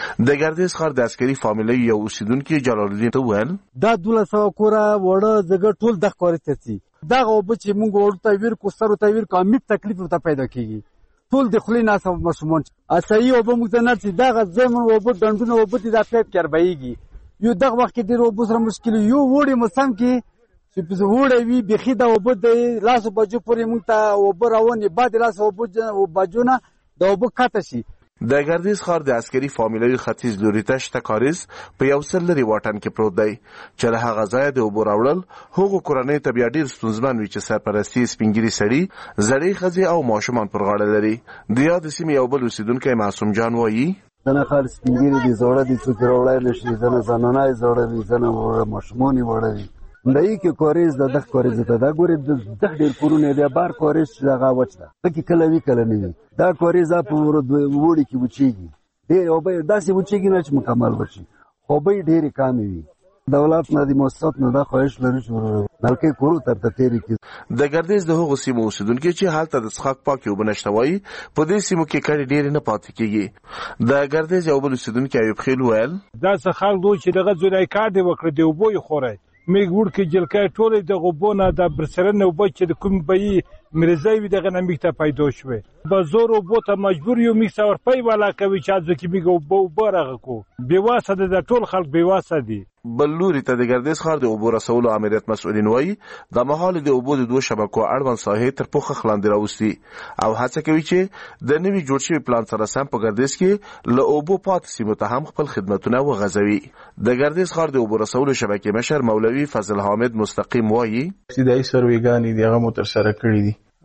د ګردیز ښار د عسکري فامیلۍ یو اوسیدونکي جلال الدین ته وویل دا 1200 کوره وړه زګر ټول دغه کاري ته ځي. دغه اوبه چې موږ ورته تغییر کو سره تغییر کو امید تکلیف ورته پیدا کیږي. ټول د خلی ناس او مشمون اسایي اوبه موږ نه چې دغه زمون اوبه ډنډونه اوبه د افیت کربایږي. یو دغه وخت کې د اوبو سره مشکل یو وړي مسم کې چې په وړي وی بخي د اوبه د لاس بجو پورې موږ ته اوبه روانې بعد لاس اوبه بجونه د اوبه کاته شي. د ګردیز ښار د عسکري فامیلۍ ختیځ لوري ته شته کاریز په یو سل لرې واټن کې پروت دی چې له هغه ځایه د اوبو راوړل هغو کورنیو ته بیا ډېر ستونزمن وي چې سرپرستي سپینګیري سړي زړې ښځې او ماشومان پر غاړه لري. د یادې سیمې یو بل اوسیدونکی معصوم جان وایي زنه خال سپینګیري دي زوړه دي څوک راوړی نشي زنه زنانه زوړه دي زنه ماشومان وړه دي دای کې کاریز د دغه کاریز ته دا ګوري د ډېر کورونه دی بار کاریز دغه وچ ده پکې کله وی کله نه دا کاریز په وړي کې وچیږي ډېر او به داسې وچیږي نه چې مکمل وشي خو به ډېر کم وي. دولت نه د مؤسسات نه دا خواهش لري چې بلکې کورو تر تیری کې د ګردیز د هغو سیمو اوسیدونکي چې حالت د څښاک پاکي اوبه نشته وایي په دې سیمو کې کړي ډېر نه پاتې کیږي. د ګردیز یو بل اوسیدونکي ایوب خیل ویل دا څه خلک دوی چې دغه ځای کار دی وکړي د اوبو یې خوري میګ ورکه جلکای ټولې د غوبونه د برسرنه وبو چې د کوم بې مرزای وي دغه نمیکته پیدا شوه به زور وبو ته مجبور یو میکس اور پای والا کوي چې ځکه میګ وبو برغه کو بیواسه د ټول خلک بیواسه دي. بل لوري ته د ګردیز ښار د اوبو رسولو امریت مسؤلین وایي د مهال د اوبو د دوه شبکو اړوند ساحې تر پوخه خلاندې راوستي او هڅه کوي چې د نوي جوړ شوي پلان سره سم په ګردیز کې له اوبو پاتې سیمو ته هم خپل خدمتونه وغځوي. د ګردیز ښار د اوبو رسولو شبکې مشر مولوي فضل حامد مستقیم وایي ابتدایي سروېګانې دغه مو ترسره کړي دي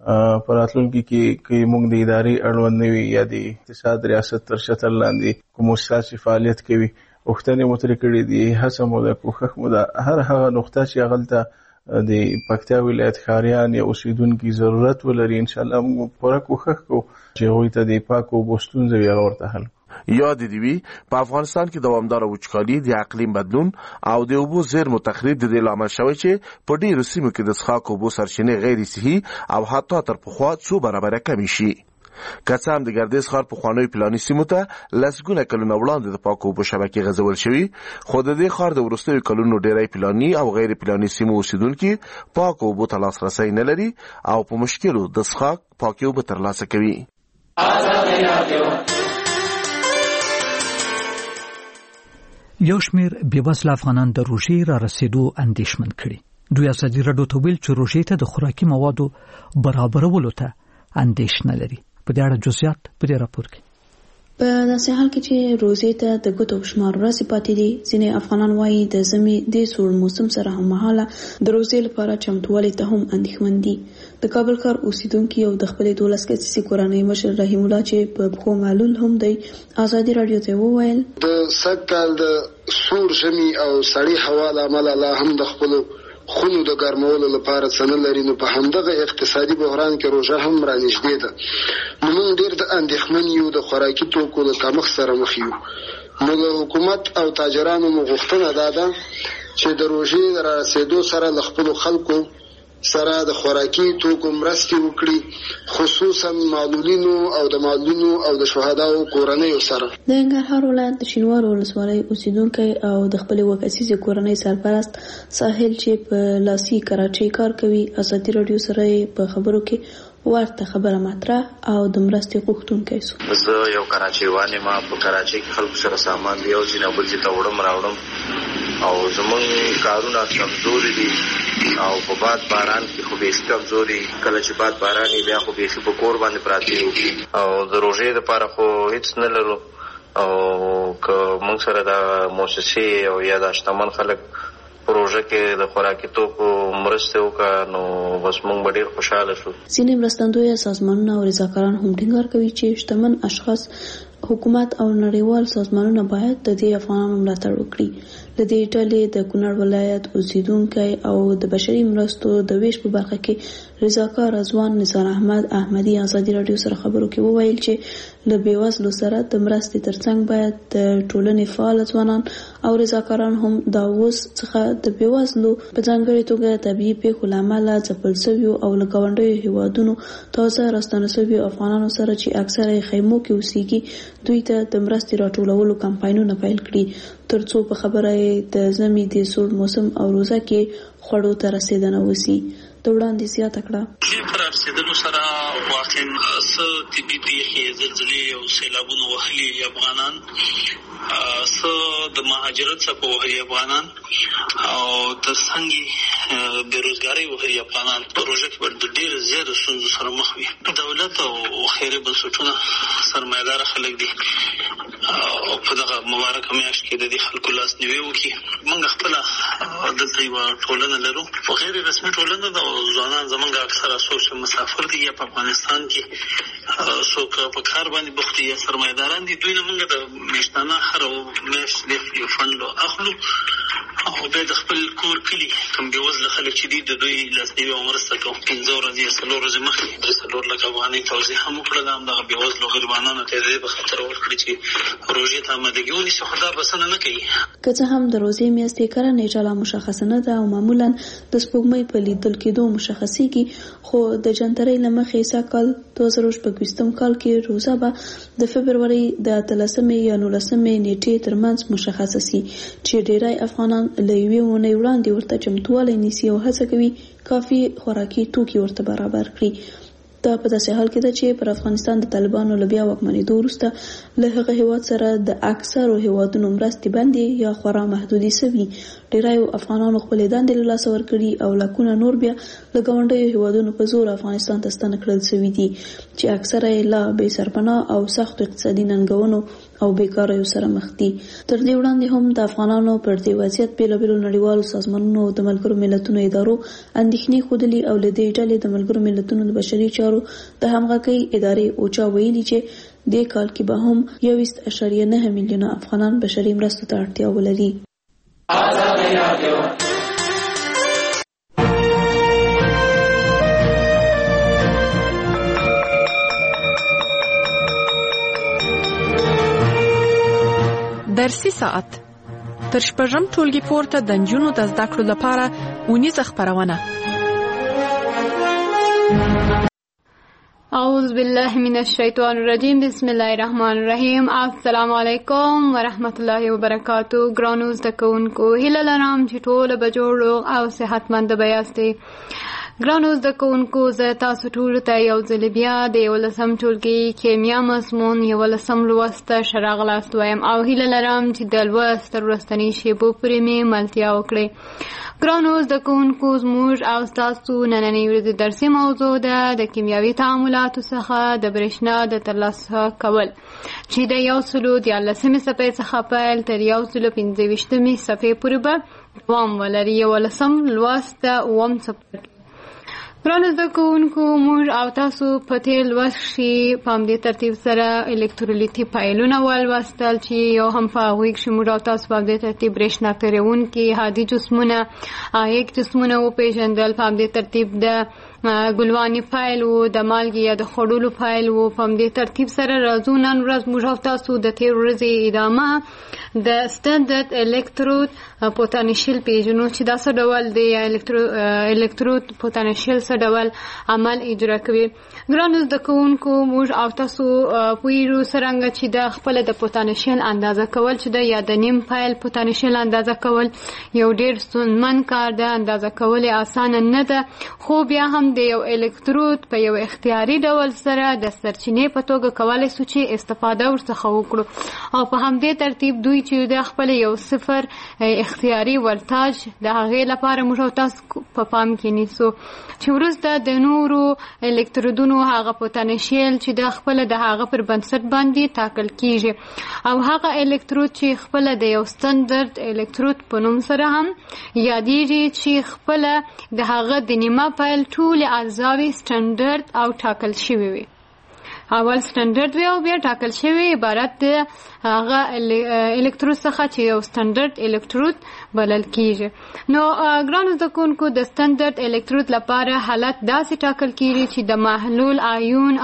په راتلونکي کې موږ د ادارې اړوند نه وي یا د اقتصاد ریاست تر شتل لاندې کوم مؤسسات چې فعالیت کوي غوښتنې مو ترې کړې دي، هڅه مو ده، کوښښ مو ده، هر هغه نقطه چې هغلته د پکتیا ولایت ښاریان یا اوسیدونکي ضرورت ولري انشاءالله موږ پوره کوښښ کوو چې هغوی ته د پاکو اوبو ستونزه وي هغه ورته حل. یاد دی وی په افغانستان کې دوامدار وچکالي، د اقلیم بدلون او د اوبو زیرمو تخریب د دې لامل شوی چې په ډیرو سیمو کې د څښاک اوبو سرچینې غیر صحي او حتی تر پخوا څو برابره کمې شي. که څه هم د ګردیز ښار پخوانیو پلاني سیمو ته لسګونه کلونه وړاندې د پاکو اوبو شبکې غځول شوي، خو د دې ښار د وروستیو کلونو ډیری پلاني او غیر پلاني سیمو اوسیدونکي پاکو اوبو ته لاسرسی نه لري او په مشکلو د څښاک پاکې اوبه ترلاسه کوي. یو شمېر بېوزله افغانان د روژې را رسېدو اندېښمن کړي. دوی ازادي راډیو ته ویل چې روژې ته د خوراکي موادو برابرولو ته اندېښنه لري. په دې اړه جزئیات په دې راپور کې. په داسې حال کې چې روژې ته د ګوتو شمار ورځې پاتې دي، ځینې افغانان وایي د ژمي د سوړ موسم سره هممهاله د روژې لپاره چمتووالي ته هم اندېښمن دي. د کابل ښار اوسیدونکي او د خپلې 12 کسیزې کورنۍ مشر رحیم الله چې په پښو معلول هم دی ازادي راډیو ته وویل د سږکال د سوړ ژمي او سړې هوا له امله لا هم د خپلو خونو د ګرمولو لپاره څه نه لري، نو په همدغه اقتصادي بحران کې روژه هم رانږدې ده. نو موږ ډېر د اندېښمن یو د خوراکي توکو د کمښت سره مخ یو. نو له حکومت او تاجرانو مو غوښتنه دا ده چې د روژې د رارسېدو سره له خپلو خلکو سره د خوراکي توکو مرستې وکړي، خصوصا معلولینو او د معلولینو او د شهداو کورنیو سره. د ننګرهار ولایت د شینوارو ولسوالۍ اوسیدونکی او د خپلې وکسیزې کورنۍ سرپرست ساحل چې په لاسي کراچۍ کار کوي ازادي راډیو سره په خبرو کې ورته خبره مطرح او د مرستې غوښتونکی سو. زه یو کراچۍ وانه ما په کراچۍ کې خلکو سره سامان دی او ځینې بل ځای ته وړم راوړم او زمونږ کارونه کمزوري دي او په باد باران کې خو بیخي کمزوري، کله چې باد باران بیا خو بیخي په کور باندې پراته یو او د روژې لپاره خو هیڅ نه لرو او که موږ سره د مؤسسې او یا د شتمن خلک پروژه کې د خوراکي توکو مرسته وکړه نو بس موږ به ډېر خوشحاله شو. ځینې مرستندویه سازمانونه او رضاکاران هم ټینګار کوي چې شتمن اشخاص، حکومت او نړیوال سازمانونه باید د دې افغانانو ملاتړ وکړي. د دې ډلې د کونړ ولایت اوسیدونکی او د بشري مرستو د ویش په برخه کې رضاکار ځوان نثار احمد احمدي ازادي راډیو سره خبرو کې وویل چې له بېوزلو سره د مرستې ترڅنګ باید د ټولنې فعال ځوانان او رضاکاران هم د اوس څخه د بېوزلو په ځانګړې توګه طبیعي پیښو له امله ځپل شویو او له ګاونډیو هیوادونو تازه راستانه شویو افغانانو سره چې اکثره خیمو کې اوسېږي دوی ته د مرستې راټولولو کمپاینونه پیل کړي ترڅو په خبره د ژمي د سوړ موسم او روزه کې خوړو ته رسیدنه وسی. د وړاندې زیاته کړه پر رسیدلو سره واقعا څه طبي پیښې زلزلې او سیلابونه وهلي افغانان، څه د مهاجرت څخه وهلي افغانان او ترڅنګ بیروزګاري وهلي افغانان په روژه کې ورته ډېر زیات ستونزو سره مخ وي. دولت او خیري بنسټونه سرمایه‌دار خلک دي او په دغه مبارکه میاشت کې د دې خلکو لاسنیوي وکړي. موږ خپله دلته یوه ټولنه لرو، په غیر رسمي ټولنه ده او ځوانان زموږ اکثره څوک مسافر دي یا په افغانستان کې څوک په کار باندې بوخت دي یا سرمایه‌داران دي. دوی نه موږ د میاشتانه هره میاشت یو فنډ اخلو او بیا د خپل کور کلي کوم بېوزله خلک چې دي د دوی لاسنیوي او مرسته کوو. 15 ورځې یا 4 ورځې مخکې 3 لکه افغانۍ توزیع هم وکړه. د همدغه بېوزلو غریبانانو ته یې په خاطر ورکړي چې روژې ته آمادګي ونیسي، خو دا بسنه نه کوي. که څه هم د روژې میاشتې کله نیټه لا مشخصه نه ده او معمولا د سپوږمۍ په لیدل کېدو مشخصېږي، خو د جنترۍ له مخې سږکال 2016 کال کې روژه به د فبرورۍ د 13 یا 19 نیټې ترمنځ مشخصه سي چې ډېری افغانان له یوې اونۍ وړاندې ورته چمتووالی نیسي او هڅه کوي کافي خوراکي توکي ورته برابر کړي. دا په داسې حال کې ده چې پر افغانستان د طالبانو له بیا واکمنېدو وروسته له هغه هیواد سره د اکثرو هیوادونو مرستې بندې یا خورا محدودې شوي. ډېرو افغانانو خپلې دندې له لاسه ورکړي او لاکونه نور بیا له ګاونډیو هیوادونو په زور افغانستان ته ستانه کړل شوي دي چې اکثره یې لا بې سرپناه او سختو اقتصادي ننګونو او بیکاریو سره مخ دي. تر دې وړاندې هم د افغانانو پر دې وضعیت بیلابیلو نړیوالو سازمانونو او د ملګرو ملتونو ادارو اندېښنې ښودلي او له دې ډلې د ملګرو ملتونو د بشري چارو د همغږۍ ادارې اوچا ویلي چې دې کال کې به هم 1.9 میلیونه افغانان بشري مرستو ته اړتیا ولري. درسي ساعت تر شپږم ټولګي پورته د نجونو د زده کړو لپاره اونیزه خپرونه. اعوذ بالله من الشیطان الرجیم. بسم الله الرحمن الرحیم. السلام علیکم ورحمت الله وبرکاتہ. ګرانو زده کوونکو، هیله لرم چې ټول به جوړ او صحتمند به یاستئ. ګرانو زده کوونکو، زه تاسو ټولو ته یو ځل بیا د 11م ټولګي کیمیا مضمون 11م لوست ته ښه راغلاست وایم او هیله لرم چې د لوست تر وروستنۍ شیبو پورې مې ملتیا وکړئ. ګرانو زده کوونکو، زموږ او ستاسو نننۍ ورځې درسي موضوع ده د کیمیاوي تعاملاتو څخه د برېښنا د ترلاسه کول، چې د 114 صفحې څخه پیل تر 125 صفحې پورې به دوام ولري. 11م لوست د اووم څپرکي. ګرانو زده کوونکو، موږ او تاسو په تېر لوست کې په همدې ترتیب سره الکترولیتي فایلونه ولوستل چې یو هم په هغوی کې موږ او تاسو په همدې ترتیب برېښنا تیروونکي هادي جسمونه یک جسمونه وپېژندل. په همدې ترتیب د ګلواني فایل و، د مالګې یا د خوړلو فایل و. په همدې ترتیب سره راځو نن ورځ موږ او تاسو د تېر ورځې ادامه د سټنډرډ الکترود پوتانشیل پیژنو چې دا څه ډول دی، یا الکترود پوتانشیل څه ډول عمل اجرا کوي. ګرانو زده کوونکو، موږ او تاسو پوهیږو څرنګه چې د خپله د پوتانشیل اندازه کول چې د یا د نیم فایل پوتانشیل اندازه کول یو ډېر ستونزمن کار ده. اندازه کول یې اسانه نه ده، خو بیا هم د یو الکترود په یو اختیاري ډول سره د سرچینې په توګه کولی شو چې استفاده ورڅخه وکړو، او په همدې ترتیب دوی چې د خپل یو صفر اختیاري ولتاژ د هغې لپاره موږ او تاسو په پام کې نیسو چې وروسته د نورو الکترودونو هغه پوتانشیل چې د خپل د هغه پر بنسټ باندې ټاکل کیږي، او هغه الکترود چې خپل د یو سټنډرډ الکترود په نوم سره هم یادېږي چې خپل د هغه د نیمه فایل ټول اجزاوې سټنډرډ او ټاکل شوي وي. اول سټنډرډ وي او بیا ټاکل شوی عبارت د هغه الکترود څخه چې یو سټنډرډ الکترود بلل کیږي. نو ګرانو زده کوونکو، د سټنډرډ الکترود لپاره حالت داسې ټاکل کیږي چې د محلول آیون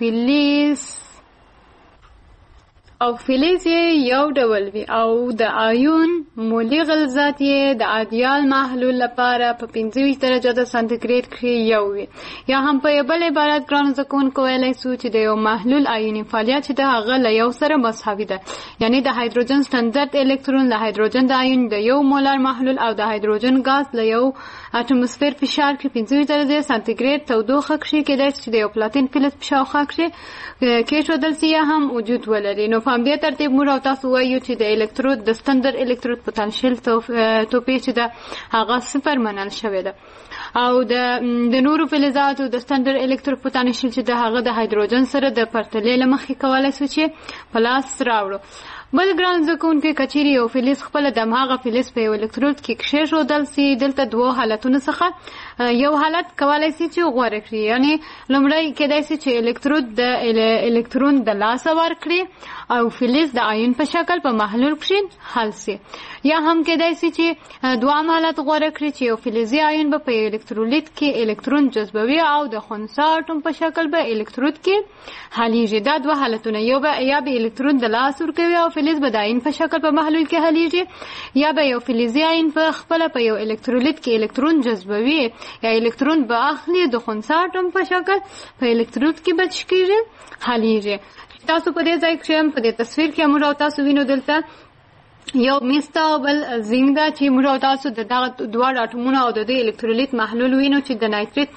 او فلز یو ډول وي، او د آیون مولي غلظت یې د ایدیال محلول لپاره په 25 درجه د سانتیګریډ کې یو وي. یا هم په بل عبارت ګرانو زده کوونکو ویلی سو چې د یو محلول آیوني فعالیت چې د هغه له یو سره مساوي ده، یعنی د هایدروجن سټنډرډ الکترون له هایدروجن د آیون د یو مولر محلول او د هایدروجن ګاز له یو اټموسفیر فشار کې 25 درجه سانتیګریډ تودوخه کې کېدای شي چې د یو پلاتین فلز په شاوخوا کې کېښودل سي یا هم وجود ولري. نو په همدې ترتیب موږ او تاسو وایو چې د الکترود د سټنډرډ الکترود پوتانشیل توپیر چې ده هغه صفر منل شوی ده، او د نورو فلزاتو د سټنډرډ الکترود پوتانشیل چې د هغه د هایدروجن سره د پرتلې له مخې کولی شو چې په لاس راوړو. بل ګران زده کوونکي، که چیرې یو فلز خپله د هماغه فلز په یو الکترود کې کېښودل سي، دلته دوه حالتونو څخه یو حالت کولی سي چې غوره کړي، یعنی لومړی کېدای سي چې الکترود د الکترون د لاسه ورکړي او فلز د آیون په شکل په محلول کې حل سي، یا هم کېدای سي چې دوام حالت غوره کړي چې یو فلزي آیون به په الکترولیت کې الکترون جذبوي او د خنثی اټوم په شکل به الکترود کې حلیږي. دا دوه حالتونه، یو به یا به الکترون د لاس ورکوي او فلز به د آیون په شکل په محلول کې حلیږي، یا به یو فلزي آیون په خپله په یو الکترولیت کې الکترون جذبوي یا الکترون به اخلي د خنثی اټوم په شکل په الکترود کې به څه کېږي، حلیږي. تاسو په دې ځای کې په دې تصویر کې موږ او تاسو وینو دلته یو میستا او بل زنګ ده چې موږ او تاسو د دغه دواړو اټومونو او د دوی الکترولیت محلول وینو چې د نایتریت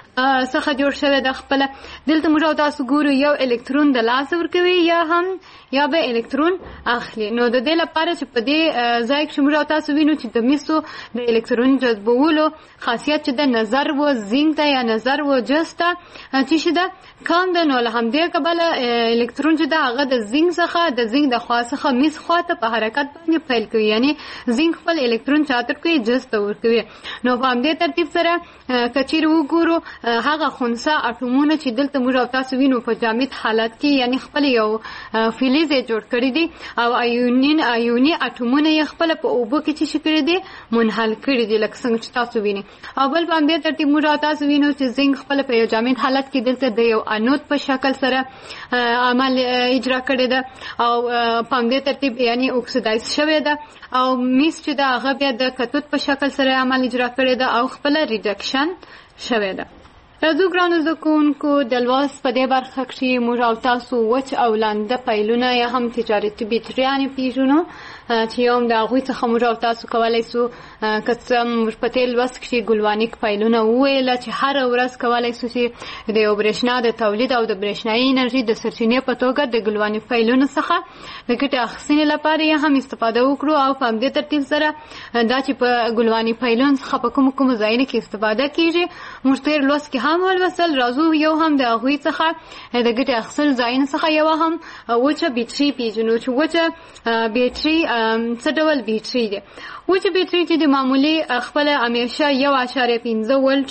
څخه جوړ شوی د خپل. دلته موږ تاسو ګورو یو الکترون د لاس ورکوي یا به الکترون اخلي. نو د دې لپاره چې په دې ځای کې موږ تاسو وینو چې د میسو د الکترون جذبولو خاصیت چې د نظر و زنګ ته یا نظر و جسته چې شته کم ده. نو له همدې کبله الکترون چې د هغه د زنګ څخه د زنګ د خوا څخه میس خواته په حرکت باندې پیل کوي، یعنی زنګ خپل الکترون چاتر کوي جسته ورکوي. نو په همدې ترتیب سره کچیر وګورو هغه خنثی اټومونه چې دلته موږ تاسو وینو په جامد حالت کې، یعنی خپل یو فلز جوړ کړی دي او ایوني اټومونه یې خپل په اوبو کې چې کړی دي منحل کړی دي لکه څنګه چې تاسو وینئ. او بل په همدې ترتیب موږ تاسو وینو چې زنګ خپل په یو جامد حالت کې دلته د یو انود په شکل سره عمل اجرا کړی ده او په همدې ترتیب یعنی اکسیدایز شوی ده. او میس چې د هغه بیا د کتود په شکل سره عمل اجرا کړی ده او خپل ریډکشن شوی ده. راځو ګرانو زده کوونکو د لوست په دې برخه کې موږ او تاسو وچ او لانده پیلونه یا هم تجارتي بیټریانې پیژنو چې یو د هغوی څخه موږ او تاسو کولی سو که څه موږ په تېر لوست کې ګلوانیک پیلونه وویله چې هره ورځ کولی سو چې د یو برېښنا د تولید او د برېښنایي انرژي د سرچینې په توګه د ګلوانیک پیلونو څخه د ګټې اخیستنې لپاره یې هم استفاده وکړو. او په همدې ترتیب سره دا چې په ګلوانیک پیلونو څخه په کومو ځایونو کې استفاده کیږي موږ تېر لوست کې هم ولوستل. راځو یو هم د هغوی څخه د ګټې اخیستل ځایونو څخه یوه هم وچه بیټري پیژنو چې وچه بیټري څه ډول بیټري دی. وچه بیټري چې د معمولي خپله همیشه 1.5 ولټ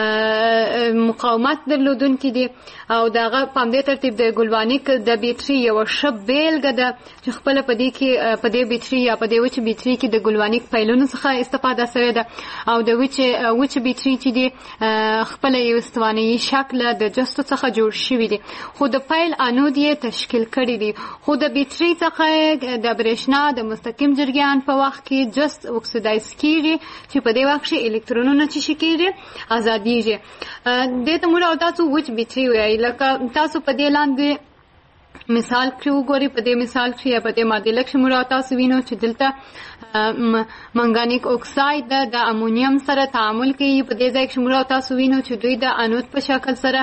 مقاومت درلودونکي دي او دغه په همدې ترتیب د ګلوانیک د بیټري یوه ښه بیلګه ده چې خپله په دې بیټري یا په دې وچه بیټري کې د ګلوانیک پیلونو څخه استفاده شوې ده. او د وچه بیټري چې دي خپله یو استوانیي شکله د جستو څخه جوړ شوي دي، خو د پیل انود یې تشکیل کړي دي. خو د بیټري څخه د برېښنا د مستقیم جریان په وخت کې جست اکسیدایز کیږي چې په دې وخت کې الکترونونه چې کیږي آزادیږي. دې ته موږ او تاسو وچ بیټري وایي. لکه تاسو په دې لاندې مثال کې وګورئ. په دې مثال کې یا په دې معادله کې موږ تاسو وینو چې دلته منګانیک اکساید د امونیم سره تعامل کوي. په دې ځای کې موږ تاسو وینو چې دوی د انود په شکل سره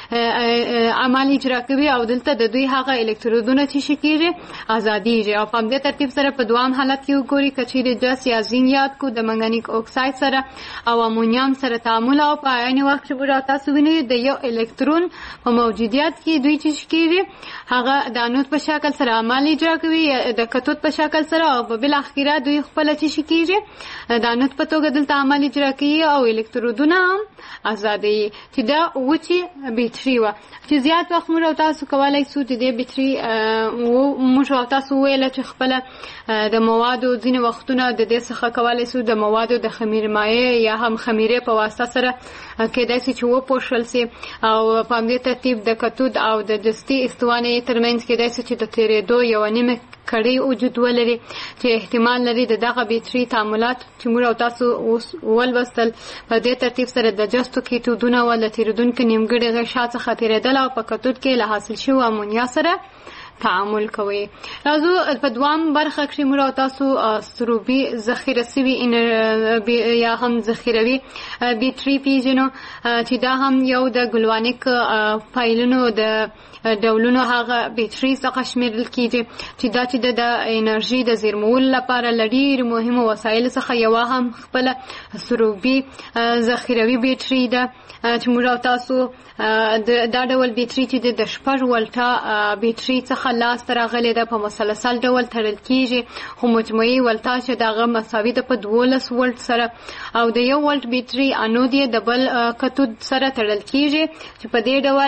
عمل اجرا کوي او دلته د دوی هغه الکترودونه چې کیږي آزادیږي. او په همدې ترتیب سره په دوام حالت کې وګورئ کچې د جس یا زین یاد کو د منګانیک اکساید سره او امونیم سره تعامل او په عین وخت کې موږ تاسو وینئ د یو الکترون په موجودیت کې دوی چې کیږي هغه د انود په شکل سره عمل اجرا کوي د کتود په شکل سره او په بل اخیره دوی خپل چې کیږي د انود په توګه دلته عمل اجرا کوي او الکترودونه هم آزادي. چې دا وچی بیټري و چې زیات وخت موږ تاسو کولای سو د دې بیټري موږ تاسو ویل چې خپل د موادو ځینې وختونه د دې څخه کولای سو د موادو د خمیر مایع یا هم خمیره په واسطه سره کېدای شي چې وپوښل سي او په همدې ترتیب د کتود او د جستي استوانې ترمنځ کېدای شي چې د تیرېدو یوه نیمه کړي وجود ولري چې احتمال لري دغه بیټري تعاملات چې موږ تاسو ولوستل په دې ترتیب سره د جستو کیتودونه ول تیرودونکو نیمګړي غشا څخه تیرېدل او په کتود کې له حاصل شوی امونیا سره تعامل کوي. راځو په دوام برخه کې موږ تاسو سروبي ذخیره سوي یا هم ذخیروي بیټري پیژنو چې دا هم یو د ګلوانیک فایلونو د ډولونو هغه بیټري څخه شمیرل کیږي چې دا چې د انرژي د زیرمولو لپاره لډیر مهمه وسایل څخه یو هم خپل سروبي ذخیروي بیټري ده چې موږ تاسو دا ډول بیټري چې د 6 ولټه بیټري څخه لاس راغلي ده په مسلسل ډول تړل کیږي خو مجموعي ولټاژ دغه مساوي ده په 12 ولټ سره او د 1 ولټ بیټري انود یې د بل کتود سره تړل کیږي چې په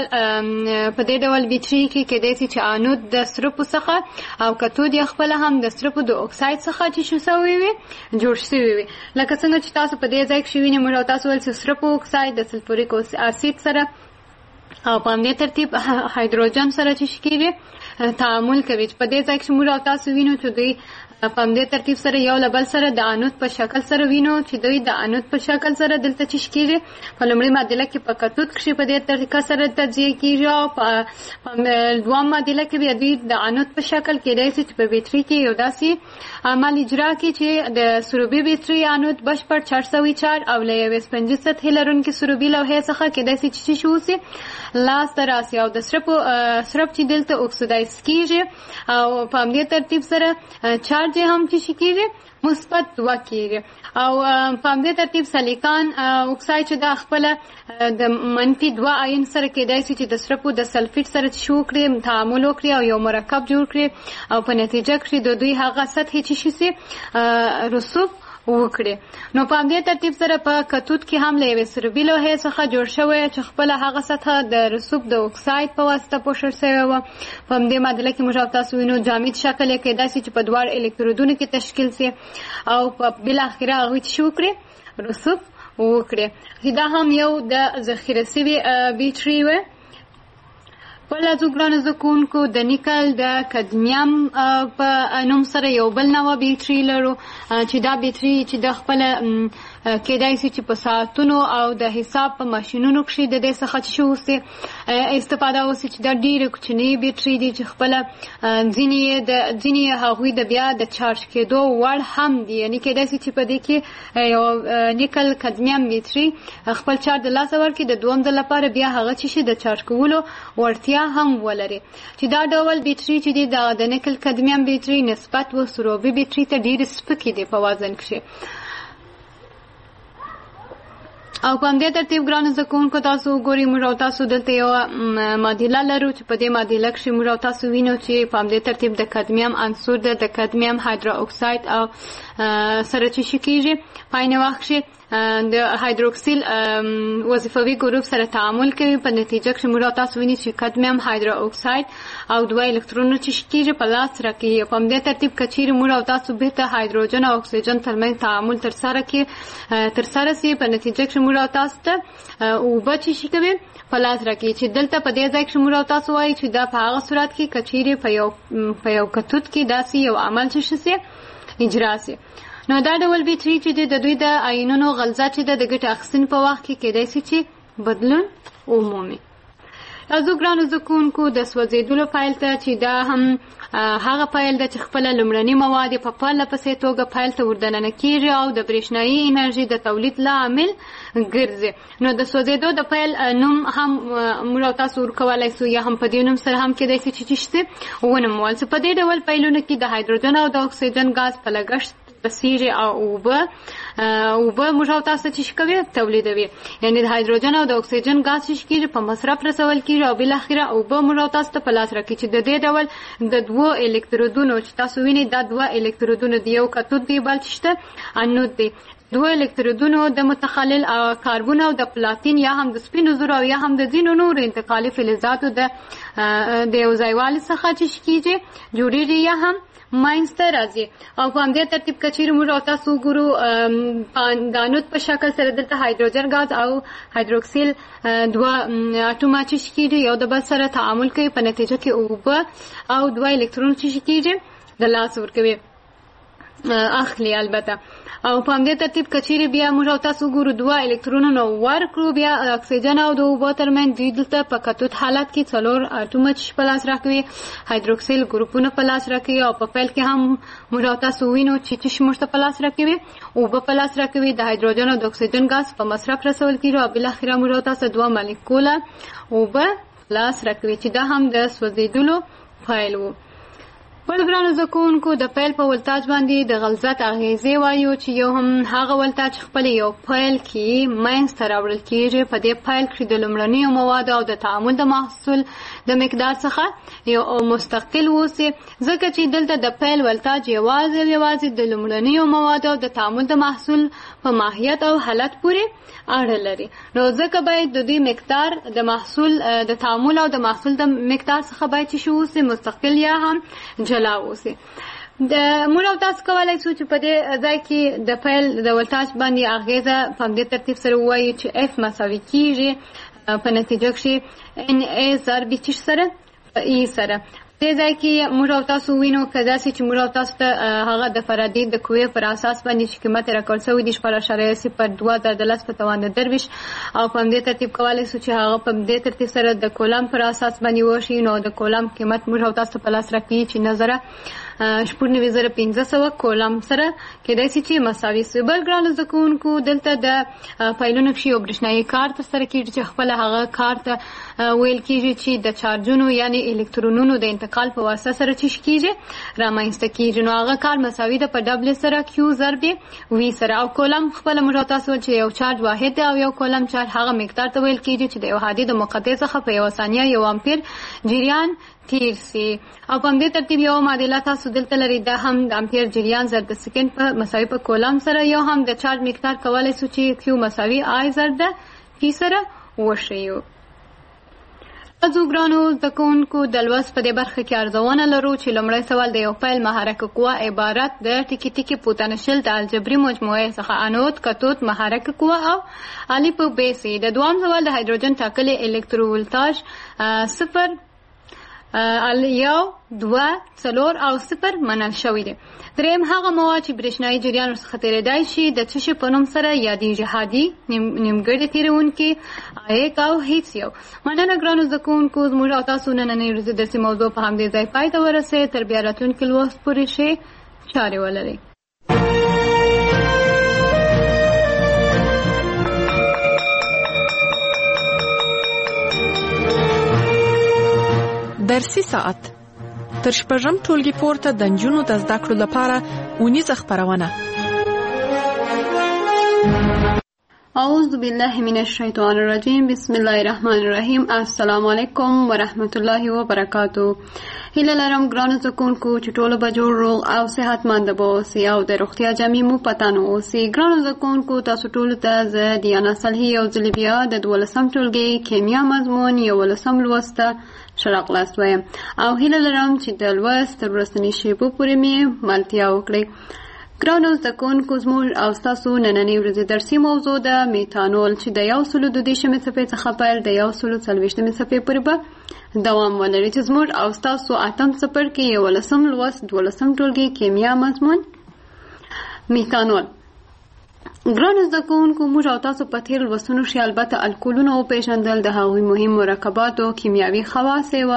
دې ډول بیټري کې کېدای شي چې انود د سرپو څخه او کتود یې خپل هم د سرپو د اکساید څخه چې شو سوي وي جوړ شوی وي. لکه څنګه چې تاسو په دې ځای کې وینئ موږ تاسو ول چې سرپو اکساید د سلفوریک اسید سره او په همدې ترتیب هایدروجن سره چې کېږي تعامل کوي. په دې ځای کې موږ تاسو وینو چې دوی په همدې ترتیب سره یو له بل سره د انود په شکل سره وینو چې دوی د انود په شکل سره دلته چش کیږي. په لومړي معادله کې په کتود کې په دې طریقه سره تجزیه کیږي او په دوام معادله کې بیا دوی د انود په شکل کې دی چې په بیټري کې یو داسې عمل اجرا کوي چې د سروبي بیټري انود بشپړ چارج شوی چارج او له یوې سپنجي سطحې لرونکي سروبي لوحې څخه کېدای شي چې شوسي لاسته راسي او د سرپ چې دلته اکسیدایز کیږي او په همدې ترتیب سره چارج هم چې کیږي مثبت 2 کیږي او په همدې ترتیب سلیکان اکساید چې د خپل د منفي 2 آیون سره کېدای شي چې د سرپو د سلفیټ سره شو کړي تعامل وکړي او یو مرکب جوړ کړي او په نتیجه کې د دوی هغه سطح چې شي رسوب وکړي. نو په همدې ترتیب سره په کتود کې هم له یوې سروبي لوحې څخه جوړ شوی چې خپل هغه سطح د رسوب د اکساید په واسطه پوښل شوی و. په همدې معادله کې موږ تاسو وینو جامد شکل یې کېدای شي چې په دوه الکترودونو کې تشکیل شي او په بل اخره هغه چې شو کړي رسوب وکړي. دا هم یو د ذخیره شوی بیټري و. په لازو ګرانو زکونکو د نیکل د کدمیم په نوم سره یو بل نوع بیټري لرو چې دا بیټري چې د خپل کېدای شي چې په ساعتونو او د حساب په ماشینونو کې د دې څخه چې وسي استفاده وسي چې دا ډېر کوچنی بیټري دي چې خپل ځینې هغوی د بیا د چارج کېدو وړ هم دي. یعنی کېدای شي چې په دې کې یو نیکل کدمیم بیټري خپل چارج د لاسه ورکړي د دوم ځل لپاره بیا هغه چې د چارج کولو وړتیا هم ولري. چې دا ډول بیټري چې د نیکل کدمیم بیټري نسبت و سروبي بیټري ته ډېر سپکې دي په وزن کې. او په همدې ترتیب ګرانو زکونکو تاسو ګورئ موږ او تاسو دلته یو معادله لرو چې په دې معادله کې موږ او تاسو وینو چې په همدې ترتیب د کدمیم عنصر د کدمیم هایدرو اکساید او سره چې کېږي په عین وخت کې د هایدروکسیل وظیفوي ګروپ سره تعامل کوي. په نتیجه کې موږ تاسو وینئ چې کدمیم هایدرو اکساید او دوه الکترونونه چې کېږي په لاس راکړي. په همدې ترتیب کچیر موږ او تاسو به ته هایدروجن او اکسیجن ترمنځ تعامل ترسره شي. په نتیجه کې موږ او تاسو ته اوبه چې کوي په لاس راکړي چې دلته په دې ځای کې موږ او تاسو وایي چې دا په هغه صورت کې کچیر په یو کتود کې داسې یو عمل چې شي اجرا شي. نو دا ډول بیټري چې د دوی د آیونونو غلظت چې د ګټې اخیستنې په وخت کې کېدای شي چې بدلون ومومي. تاسو ګرانو زکونکو د سوځېدلو فایل ته چې دا هم هغه فایل ده چې خپله لومړني مواد په پرله پسې توګه فایل ته وردننه کېږي او د برېښنایي انرژي د تولید لامل ګرځي. نو د سوځېدو د فایل نوم هم موږ تاسو ورکولی سو یا هم په دې نوم سره هم کېدای شي چې شته ونومول سو. په دې ډول فایلونو کې د هایدروجن او د اکسیجن غاز په لګښت بسیږي او اوبه موږ تاسو چې کوي تولیدوي. یعنی د هایدروجن او د اکسیجن غاز چې کېږي په مصرف رسول کېږي او بل اخره اوبه موږ تاسو ته په لاس راکړي چې د دې ډول د دوه الکترودونو چې تاسو وینئ دا دوه الکترودونه دی یو کتود دی بل شته انود دی. دوه الکترودونو د متخلل کاربن او د پلاتین یا هم د سپینو زرو او یا هم د ځینو نور انتقالي فلزاتو د یو ځایوالي څخه چې کېږي جوړېږي یا هم ماینسته راځي. او په همدې ترتیب کچیر موږ او تاسو ګورو د انود په شکل سره دلته هایدروجن غاز او هایدروکسیل دوه اټومه چې کېږي یو د بل سره تعامل کوي. په نتیجه کې اوبه او دوه الکترون چې کېږي د لاس ورکوي اخلي البته. او په همدې ترتیب کچیر بیا موږ او تاسو ګورو دوه الکترونونه ورکړو بیا اکسیجن او د اوبو ترمنځ دوی دلته په کتود حالت کې څلور اټومه چې په لاس راکوي هایدروکسیل ګروپونه په لاس راکوي او په پیل کې هم موږ او تاسو وینو چې موږ ته په لاس راکوي اوبه په لاس راکوي د هایدروجن او د اکسیجن غاز په مصرف رسول کېږي او بل اخره موږ او تاسو دوه مالیکوله اوبه لاس راکوي چې دا هم د سوځېدلو فایل وو. ګرانو زکونکو د پیل په ولتاج باندې د غلظت اغیزې وایو چې یو هم هغه ولتاج خپل یو پیل کې منځته راوړل کېږي. په دې پیل کې د لومړنیو موادو او د تعامل د محصول د مقدار څخه یو مستقل ووسي ځکه چې دلته د پیل ولتاج یوازې د لومړنیو موادو او د تعامل د محصول په ماهیت او حالت پورې اړه لري. نو ځکه باید د دې مقدار د محصول د تعامل او د محصول د مقدار څخه باید چې شوسي مستقل یا هم جلا ووسي. موږ تاسو کولای شو چې په دې ځای کې د فایل د ولتاج باندې اغیزه په دې ترتیب سره وایي چې F مساوي کېږي په نتیجه کې NA ضرب H سره E سره. دې ځای کې موږ او تاسو وینو کدا چې موږ او تاسو ته هغه د فرادي د کوې پر اساس باندې چې قیمت راکړل شوی د 0.02 په توان د درویش او په دې ترتیب کولای شو چې هغه په دې ترتیب سره د کولم پر اساس باندې وشي نو د کولم قیمت موږ او تاسو په لاس راکړي چې نظر 9500 کولم سره کېدای شي چې مساوي سي. بل ګرانو زکونکو دلته د فایلونو کې یو برېښنايي کارت سره کېږي چې خپل هغه کارت ویل کېږي چې د چارجونو یعنی الکترونونو د انتقال په واسطه سره چې کېږي رامنځته کېږي نو هغه کار مساوي ده په ډبل سره کیو ضرب وی سره او کولم خپل موږ تاسو چې یو چارج واحد دی او یو کولم چارج هغه مقدار ته ویل کېږي چې د یو حادثه مقطع څخه په یو ثانیه یو امپیر جریان تیر سي او په دې ترتیب یو معادله تاسو دلته لري دا هم د امپیر جریان ضرب د سکند په مساوي په کولم سره یو هم د چارج مقدار کولای شو چې کیو مساوي آی ضرب د پی سره وشيو. تاسو ګرانو زکونکو د لوست په دې برخه کې ارزونه لرو چې لومړی سوال د یو فایل محرک قوه عبارت د ټکی ټکی پوتنشل د الجبري مجموعه څخه انود کتود محرک قوه او الف ب سي. د دوام سوال د هایدروجن ټاکلي الکتروولتاژ 0 یو 2 4 او 0 منل شوی دی. دریم هغه مواد چې برېښنايي جریان څخه تیریدای شي د څه شي په نوم سره یادېږي هادي نیمګړی تیرونکي ایک او هیڅ یو. مننه ګرانو زکونکو زموږ او تاسو نننۍ ورځې درسي موضوع په همدې ځای پای ته ورسېد. تر بیا راتلونکي لوست پورې ښې چارې ولرئ. درسي ساعت تر شپږم ټولګي پورته د نجونو د زده کړو لپاره اونیزه خپرونه. اعوذ بالله من الشیطان الرجیم بسم الله الرحمن الرحیم. السلام علیکم ورحمت الله وبرکاتو. هیله لرم ګرانو زکونکو چې ټول به جوړ روغ او صحتمند به اوسئ او د روغتیا جامې مو پتانو اوسئ. ګرانو زکونکو تاسو ټول ته زه دیانا صالحي یو ځل بیا د 12م ټولګي کیمیا مضمون 11م لوسته شرق لاس وایم او هیله لرم چې د لوست تر وروستنۍ شیبو پورې مې ملتیا وکړئ. ګرانو زکونکو زموږ او ستاسو نننۍ ورځې درسي موضوع ده میتانول چې د 132 صفحې څخه پیل د 140 صفحې پورې به دوام ولري چې زموږ او ستاسو اتم څپرکي 11م لوست 12م ټولګي کیمیا مضمون میتانول. ګرانو زکونکو موږ او تاسو په تیر لوستونو کې البته الکولونه وپېژندل د هغوی مهم مرکباتو کیمیاوي خواص او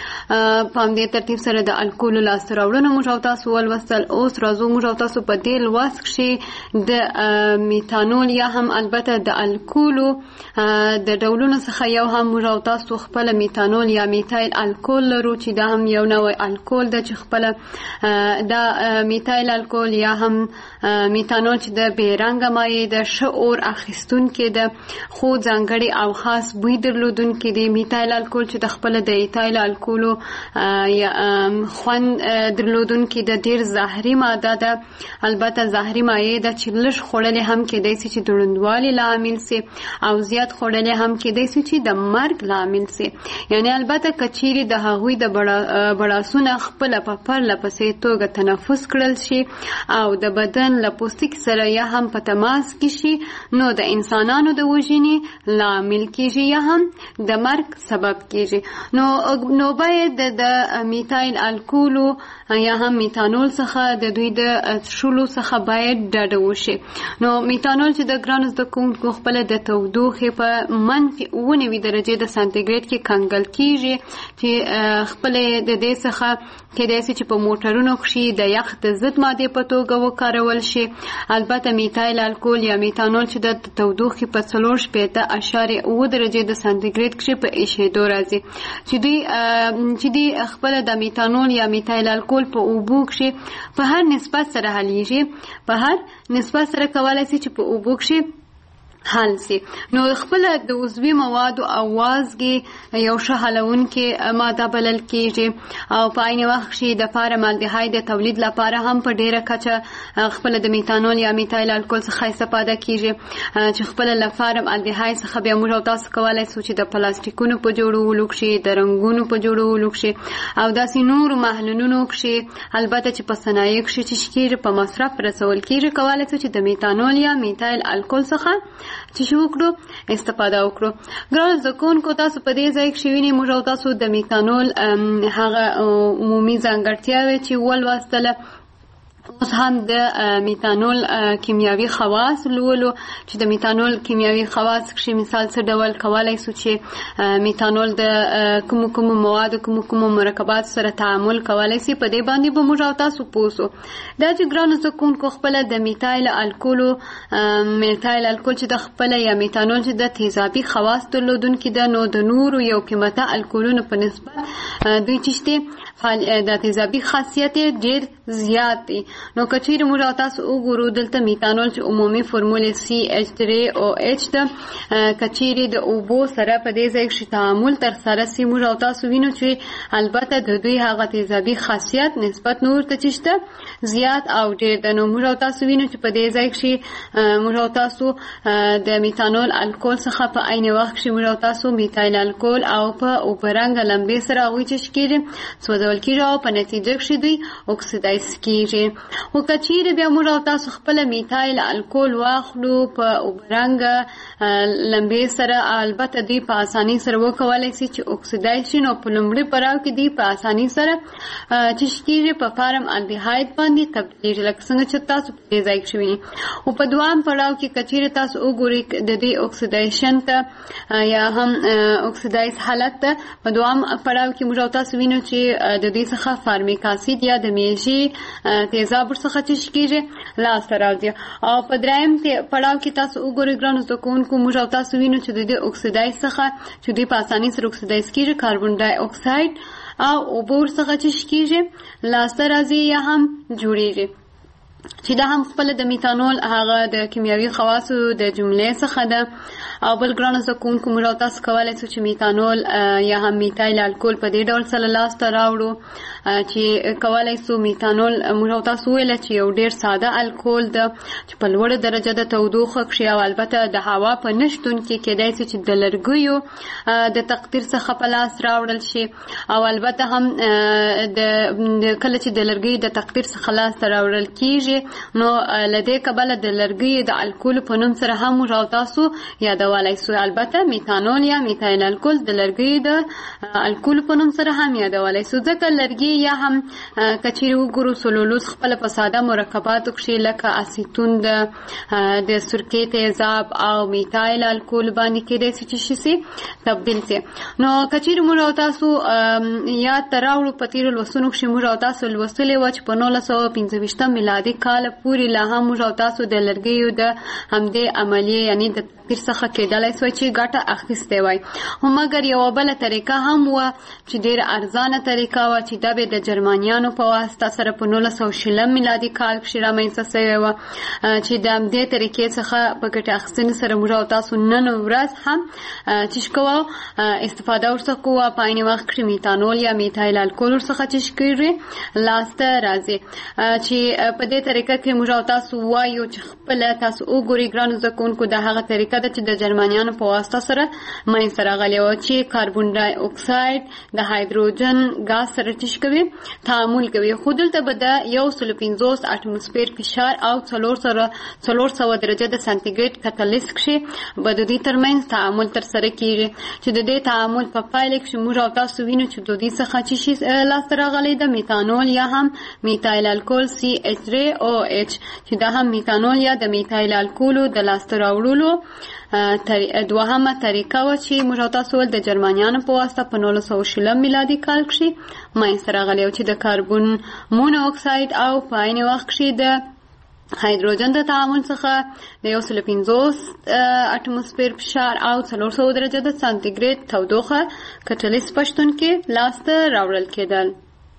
په همدې ترتیب سره د الکولو لاسته راوړنه موږ او تاسو ولوستل. اوس راځو موږ او تاسو په دې لوست کې د میتانول یا هم البته د الکولو د ډولونو څخه یو هم موږ او تاسو خپل میتانول یا میتایل الکول لرو چې دا هم یو نوع الکول ده چې خپل دا میتایل الکول یا هم میتانول چې د بیرنګ د شعور اخیستونکي د خو ځانګړي او خاص بوی درلودونکي د میتایل الکول چې د خپل د ایتایل الکولو یا خوند درلودونکي د ډیر زهري ماده ده. البته زهري مایع ده چې لږ خوړلې هم کېدای شي چې دروندوالي لامل سي او زیات خوړلې هم کېدای شي چې د مرګ لامل سي. یعنی البته کچيري د هغوی د بړاسونه خپل په پرله پسې توګه تنفس کړل شي او د بدن له پوستکي سره یا هم په تماس کې شي نو د انسانانو د وژنې لامل کېږي یا هم د مرګ سبب کېږي. نو باید د میتایل الکولو یا هم میتانول څخه د دوی د شولو څخه باید ډډه وشي. نو میتانول چې د ګرانو زده کوونکو خپل د تودوخې په -9 درجې د سانتیګریډ کې کنګل کېږي چې خپل د دې څخه کېدای شي چې په موټرونو کې د یخ د ضد مادې په توګه وکارول شي. البته میتایل الکول یا میتانول چې د تودوخې په 4.8 درجې د سانتیګریډ کې په ایشېدو راځي چې دوی خپل د میتانول یا میتایل الکول په اوبو کې په هر نسبت سره حلیږي په هر نسبت سره کولای شي چې په اوبو کې حل سي. نو خپل د عضوي موادو او وازګي یو ښه حلونکي ماده بلل کېږي او په عین وخت کې د فارمالدهاید د تولید لپاره هم په ډیره کچه خپل د میتانول یا میتایل الکول څخه استفاده کېږي چې خپل له فارمالدهاید څخه بیا موږ تاسو کولای شو چې د پلاستیکونو په جوړولو کې د رنګونو په جوړولو کې او داسې نور محلونو کې البته چې په صنایع کې چې په مصرف رسول کېږي کولای شو چې د میتانول یا میتایل الکول څخه چې شو وکړو استفاده وکړو. ګران زده کوونکو تاسو په دې ځای کې وینئ موږ او تاسو د میتانول هغه عمومي ځانګړتیاوې چې ولوستله. اوس هم د میتانول کیمیاوي خواص لولو چې د میتانول کیمیاوي خواص کې مثال څه ډول کولای شو چې میتانول د کوم مواد کوم مرکبات سره تعامل کولای شي. په دې باندې به موږ او تاسو پوسو. دا چې ګرانو زده کوونکو خپل د میتایل الکول چې د خپل یا میتانول چې د تیزابي خواص درلودونکي ده، نو د نورو یو قیمته الکولونو په نسبت دوی چې د تیزابي خاصیت ډیر زیات دي. نو کچیر موږ تاسو وګورو دلته میتانول چې عمومي فرمول CH3OH ده، کچیر د اوبو سره په دې ځای کې تعامل تر سره سي موږ تاسو وینو چې البته د دوی هغه تیزابي خاصیت نسبت نور ته چشته زیات او ډیر ده. نو موږ تاسو وینو چې په دې ځای کې موږ تاسو د میتانول الکول څخه په عین وخت کې موږ تاسو میتایل الکول او په اوبرنګ لمبې سره وایي چې کېږي سوځول کېږي او په نتیجه کې دوی اکسیدایز کېږي. او کچیر بیا موږ تاسو خپل میتایل الکول واخلو په اوبرنګ لمبې سره، البته دوی په اسانۍ سره وکولای شي چې اکسیدایز شي. نو په لومړي پړاو کې دوی په اسانۍ سره چې کېږي په فارم الډیهاید باندې تبدیل لکه څنګه چې تاسو په دې ځای کې شوي. او په دوام پړاو کې کچیر تاسو وګورئ د دې اکسیدیشن ته یا هم اکسیدایز حالت ته په دوام پړاو کې موږ تاسو وینو چې د دې څخه فارمیک اسید یا د میژي تیزاب ورڅخه چې کېږي لاسته راځي. او په دریم پړاو کې تاسو وګورئ ګرانو زده کوونکو موږ تاسو وینو چې د دې اکسیدایز څخه چې دوی په اسانۍ سره اکسیدایز کېږي کاربن ډای اکساید او اوبه ورڅخه چې کېږي لاسته راځي یا هم جوړېږي، چې دا هم خپل د میتانول هغه د کیمیاوي خواصو د جملې څخه ده. او بل ګرانو زده کوونکو موږ تاسو کولی شو چې میتانول یا هم میتایل الکول په دې ډول سره لاسته راوړو چې کولی شو میتانول موږ تاسو ویله چې یو ډیر ساده الکول ده چې په لوړه درجه د تودوخه کې او البته د هوا په نشتون کې کېدای شي چې د لرګیو د تقدیر څخه په لاس راوړل شي. او البته هم د کله چې د لرګي د تقدیر څخه لاس راوړل کېږي نو لدې کبله د لرګي د الکول په نوم سره هم موږ تاسو یادولی شو. البته میتانول یا میتایل الکول د لرګي د الکول په نوم سره هم یادولی شو، ځکه لرګي یا هم کچیر وګورو سلولوز خپل په ساده مرکباتو کې لکه اسیتون د سرکې تیزاب او میتایل الکول باندې کېدای شي چې شي تبدیل شي. نو کچیر موږ تاسو یاد تراوړو په تیرو لوستونو کې موږ تاسو لوستلې و چې په 1925 میلادي کال پورې لا هم موږ تاسو د لرګیو د همدې عملیې یعنی د تقدیر څخه کېدلی شوی چې ګټه اخیستې وای. خو مګر یوه بله طریقه هم وه چې ډېره ارزانه طریقه وه چې دا به د جرمنیانو په واسطه سره په 1920 میلادي کال کښې رامنځته شوې وه چې د همدې طریقې څخه په ګټې اخیستنې سره موږ او تاسو نن ورځ هم چې کوو استفاده ورڅخه کوو په عین وخت کښې میتانول یا میتایل الکول ورڅخه چې کېږي لاسته راځي. چې په دې طریقه کې موږ او تاسو وایو چې خپله تاسو وګورئ ګرانو زده کوونکو دا هغه طریقه ده چې د جرمنیانو په واسطه سره منځته راغلې وه چې کاربن ډای اکساید د هایدروجن ګاز سره چې کوي تعامل کوي. خو دلته به د 150 اټموسفیر فشار او 400 درجه د سانتیګریډ کتلیس کښې به د دوی ترمنځ تعامل ترسره کېږي چې د دې تعامل په پایله کښې موږ او تاسو وینو چې د دوی څخه چې شي لاسته راغلی د میتانول یا هم میتایل الکول CH3OH چې دا هم میتانول یا د میتایل الکولو د لاسته راوړلو دوهمه طریقه وه چې موږ تاسو ول د جرمنیانو په واسطه په 1920 میلادي کال کښې منځته راغلی و چې د کاربن مونو اکساید او په عین وخت کښې د هایدروجن د تعامل څخه د 150 اټموسفیر فشار او 400 درجه د سانتیګریډ تودوخه کټلیس په شتون کې لاسته راوړل کېدل.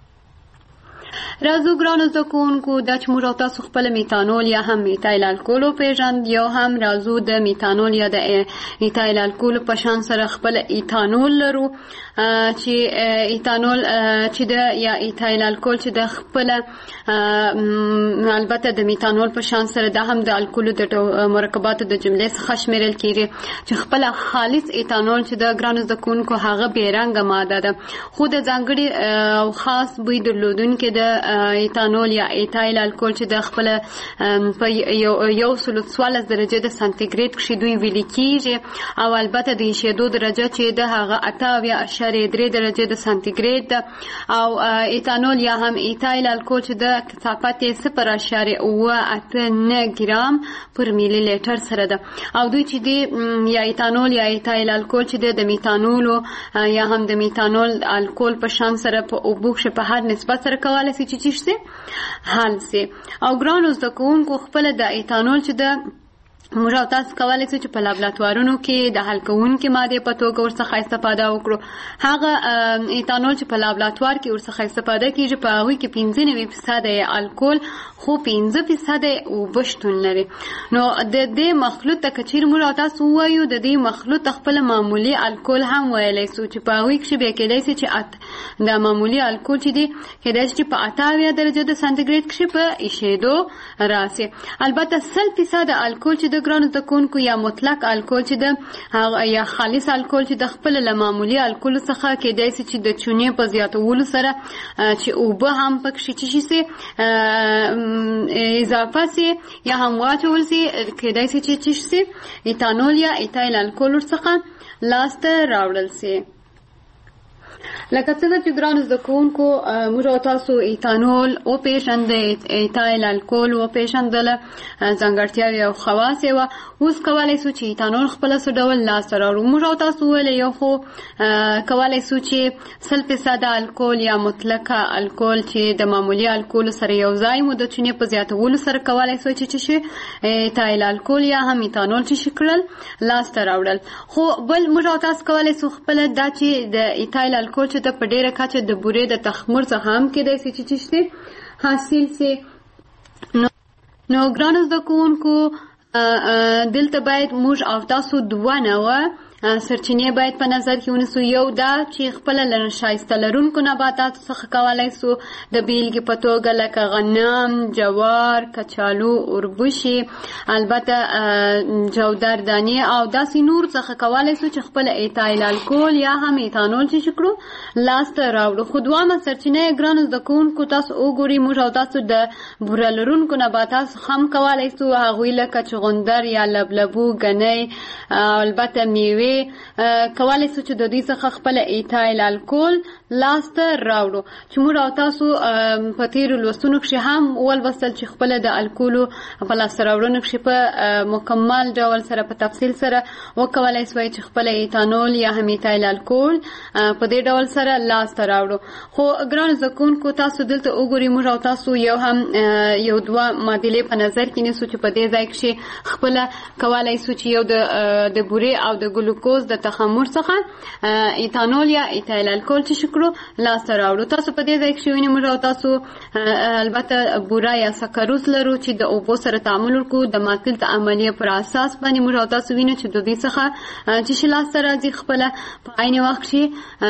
راځو ګرانو زده کوونکو دا چې موږ تاسو خپل میتانول یا هم میتایل الکول وپېژند، یو هم راځو د میتانول یا د میتایل الکول په شان سره خپل ایتانول لرو چې ایتانول چې د یا ایتایل الکول چې د خپل البته د میتانول په شان سره دا هم د الکولو د مرکباتو د جملې څخه شمیرل کېږي چې خپل خالص ایتانول چې د ګرانو زده کوونکو هغه بې رنګه ماده ده خو د ځانګړي او خاص بوی درلودونکې ده ایتانول یا ایتایل الکول چې د خپل په 114 درجه د سانتیګریډ کې دوی ویل کیږي او البته د ایشېدو درجه چې د هغه 8.3 درجه د سانتیګریډ او ایتانول یا هم ایتایل الکول چې د کثافت 0.89 ګرام پر میلی لیټر سره ده او دوی چې دی یا ایتانول یا ایتایل الکول چې د میتانول یا هم د میتانول الکول په شان سره په اوبو کې په هر نسبت سره کولای شي چې حل سي او ګرانو زده کوونکو خپل د ایتانول چې د موږ تاسو کولای شو چې په لابراتوارونو کې د حل کوونکې ماده په توګه ورڅخه استفاده وکړو. هغه ایتانول چې په لابراتوار کې ورڅخه استفاده کیږي په هغه کې 15% الکول خو 15% اوبه شتون لري. نو د دې مخلوط ته کچیر موږ تاسو وایو د دې مخلوط خپل معمولی الکول هم ویلای شو چې په هغه کې به کېدای شي چې د معمولی الکول چې دی کېدای شي په 8 درجه د سانتیګریډ کې په ایشېدو راسي. البته 100% الکول چې د ګرانو تکونکو یا مطلق الکول چې د یا خالص الکول چې د خپل معمولی الکول څخه کېدای شي چې د چونې په زیاتولو سره چې اوبه هم پکې شي اضافه سي یا هم واچول سي کېدای شي چې ایتانول یا ایتایل الکول څخه لاسته راوړل سي. لکه څنګه چې ګرانو زده کوونکو موږ تاسو ایتانول او پیژند ایتایل الکول او پیژندل ځانګړتیاوې او خواص یې اوس کولای شو چې ایتانول خپل څه ډول لاسته راوړو. موږ تاسو ویل یو خو کولای شو چې 100% الکول یا مطلقه الکول چې د معمولی الکول سره یو ځای مو د چونې په زیاتولو سره کولای شو چې ایتایل الکول یا هم ایتانول چې شکل لاسته راوړل. خو بل موږ تاسو کولای شو خپل دا چې د ایتایل الکول چې د پډېره کچه د بورې د تخمر څخه هم کېدای شي چې حاصل سي. نو ګرانو زده کوونکو دلته باید موږ او تاسو دوه نوع سرچینې باید په نظر کې ونیسو. یو دا چې خپل شایسته لرونکو نباتاتو څخه کولای شو د بیلګې په توګه لکه غنم، جوار، کچالو، اوربشې، البته جودردانې او داسې نور څخه کولای شو چې خپل ایتایل الکول یا هم ایتانول چې شکړو لاسته راوړو. خو دوامه سرچینه ګرانو زده کوونکو تاسو وګورئ موږ او تاسو د بوره لرونکو نباتاتو هم کولای شو هغوی لکه چغندر یا لبلبو، ګنی، البته میوې کولای شو چې د دې څخه خپل ایتایل الکول لاسته راوړو. چې موږ او تاسو په تیرو لوستونو کې هم ولوستل چې خپل د الکولو په لاسته راوړنو کې په مکمل ډول سره په تفصیل سره وکولای شو چې خپل ایتانول یا هم ایتایل الکول په دې ډول سره لاسته راوړو. خو ګران زکونکو تاسو دلته وګورئ موږ او تاسو یو هم یو دوه معادلې په نظر کې نیسو چې په دې ځای کې خپل کولای شو چې یو د بورې او د ګلوکوز د تخمر څخه ایتانول یا ایتایل الکول چې شکرو لاسته راوړو. تاسو په دې ځای کې وینئ موږ او تاسو البته بوره یا سکروز لرو چې د اوبو سره تعامل وکړو د ماتل د عملیه پر اساس باندې موږ او تاسو وینئ چې د دې څخه چې لاسته راځي خپل په عین وخت کې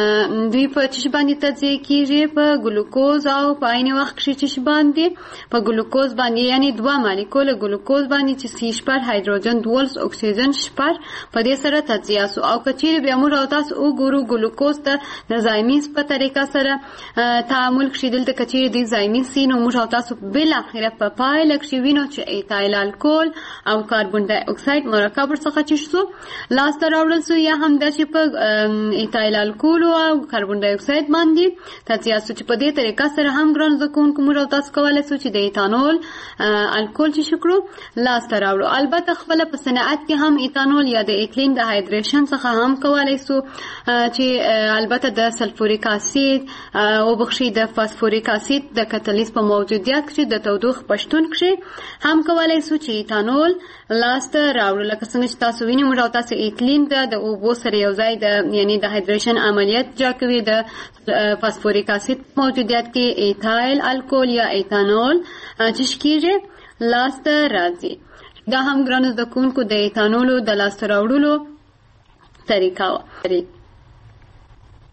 دوی په چې باندې تجزیه کیږي په ګلوکوز او په عین وخت کې چې باندې په ګلوکوز باندې یعنی دوه مالیکول ګلوکوز باندې چې C هایدروجن 2 اکسیجن شپږ په دې سره تجزیه سو او کچیر بیا موږ او تاسو وګورو ګلوکوز ته د زایمیز په طریقه سره تعامل کړي د کچیر د زایمیز سینو موږ او تاسو بل اخره په پایله کې وینو چې ایتایل الکول او کاربن ډای اکساید مرکب څخه چشتو لاسته راوړل سو یا هم د چې په ایتایل الکول او کاربن ډای اکساید باندې تجزیه سو چې په دې طریقه سره هم ګران زکون کوم او تاسو کولای سو چې د ایتانول الکول چې شکرو لاسته راوړو. البته خپل په صنعت کې هم ایتانول یا د ایتلین د هایدریشن څخه هم کولای سو چې البته د سلفوریک اسید او بخشي د فاسفوریک اسید د کتالیز په موجودیت کې د تودوخ پښتون کې هم کولای سو چې ایتانول لاسته راوړو. لکه څنګه چې تاسو وینئ موږ تاسو ایتلین د اوبو سره یو ځای د یعنی د هایدریشن عملیات جا کوي د فاسفوریک اسید موجودیت کې ایتایل الکول یا ایتانول چې کیږي لاسته راځي. دا هم ګرانو د کوونکو د ایتانولو د لاسته راوړلو طریقه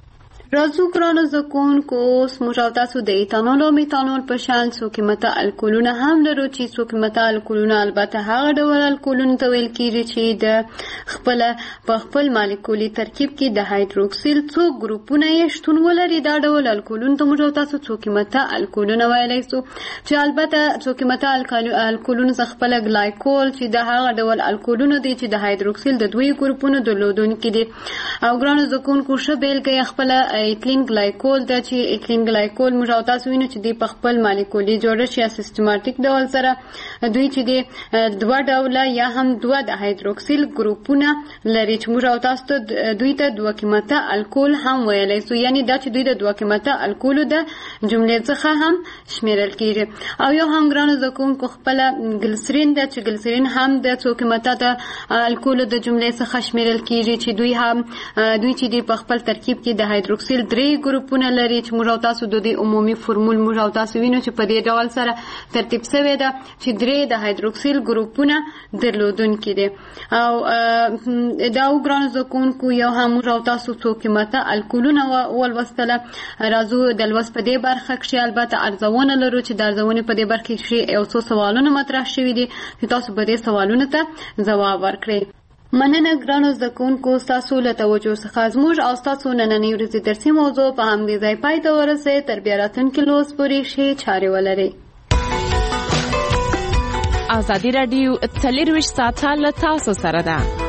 راځو ګرانو زده کوونکو اوس موږ او تاسو د ایتانول او میتانول په شان څو قیمته الکولونه هم لرو چې څو قیمته الکولونه البته هغه ډول الکولونه ته ویل کېږي چې د په خپل مالیکولي ترکیب کې د هایدروکسیل څو ګروپونه یې شتون ولري. دا ډول الکولونه ته موږ او تاسو څو قیمته الکولونه ویلی سو چې البته څو قیمته الکولونه څخه خپل ګلایکول چې د هغه ډول الکولونه دي چې د هایدروکسیل د دوی ګروپونو درلودونکي دي. او ګرانو زده کوونکو ښه بېلګه یې خپله ایتلین ګلایکول ده چې ایتلین ګلایکول موږ او تاسو وینو چې دوی په خپل مالیکولي جوړښت یا سیستماتیک ډول سره دوی چې د دوه ډوله یا هم دوه د هایدروکسیل ګروپونه لري چې موږ او تاسو ته دوی ته دوه قیمته الکول هم ویلی سو، یعنی دا چې دوی د دوه قیمته الکولو د جملې څخه هم شمیرل کېږي. او یو هم ګرانو زده کوونکو خپله ګلسرین ده چې ګلسرین هم د څو قیمته د الکولو د جملې څخه شمیرل کېږي چې دوی چې دی په خپل ترکیب کې د هایدروکسیل 3 ګروپونه لري چې موږ او تاسو د دې عمومي فورمول موږ او تاسو وینو چې په دې ډول سره ترتیب شوی ده چې 3 د هایدروکسیل ګروپونه درلودونکي دي. او دا ګرانو زده کوونکو یو هم موږ او تاسو څو قیمته الکولونه ولوستله. راځو د لوست په دې برخه کې البته ارزونه لرو چې د ارزونې په دې برخه کې یو څو سوالونه مطرح شوي دي چې تاسو به دې سوالونو ته ځواب ورکړئ. مننه ګرانو زده کوونکو ستاسو له توجه څخه زموږ او ستاسو نننۍ ورځې درسي موضوع په همدې ځای پای ته ورسوي. تر بیا راتلونکي لوست پورې ښې چارې ولرئ. ازادي راډیو 24 ساعته له تاسو سره ده.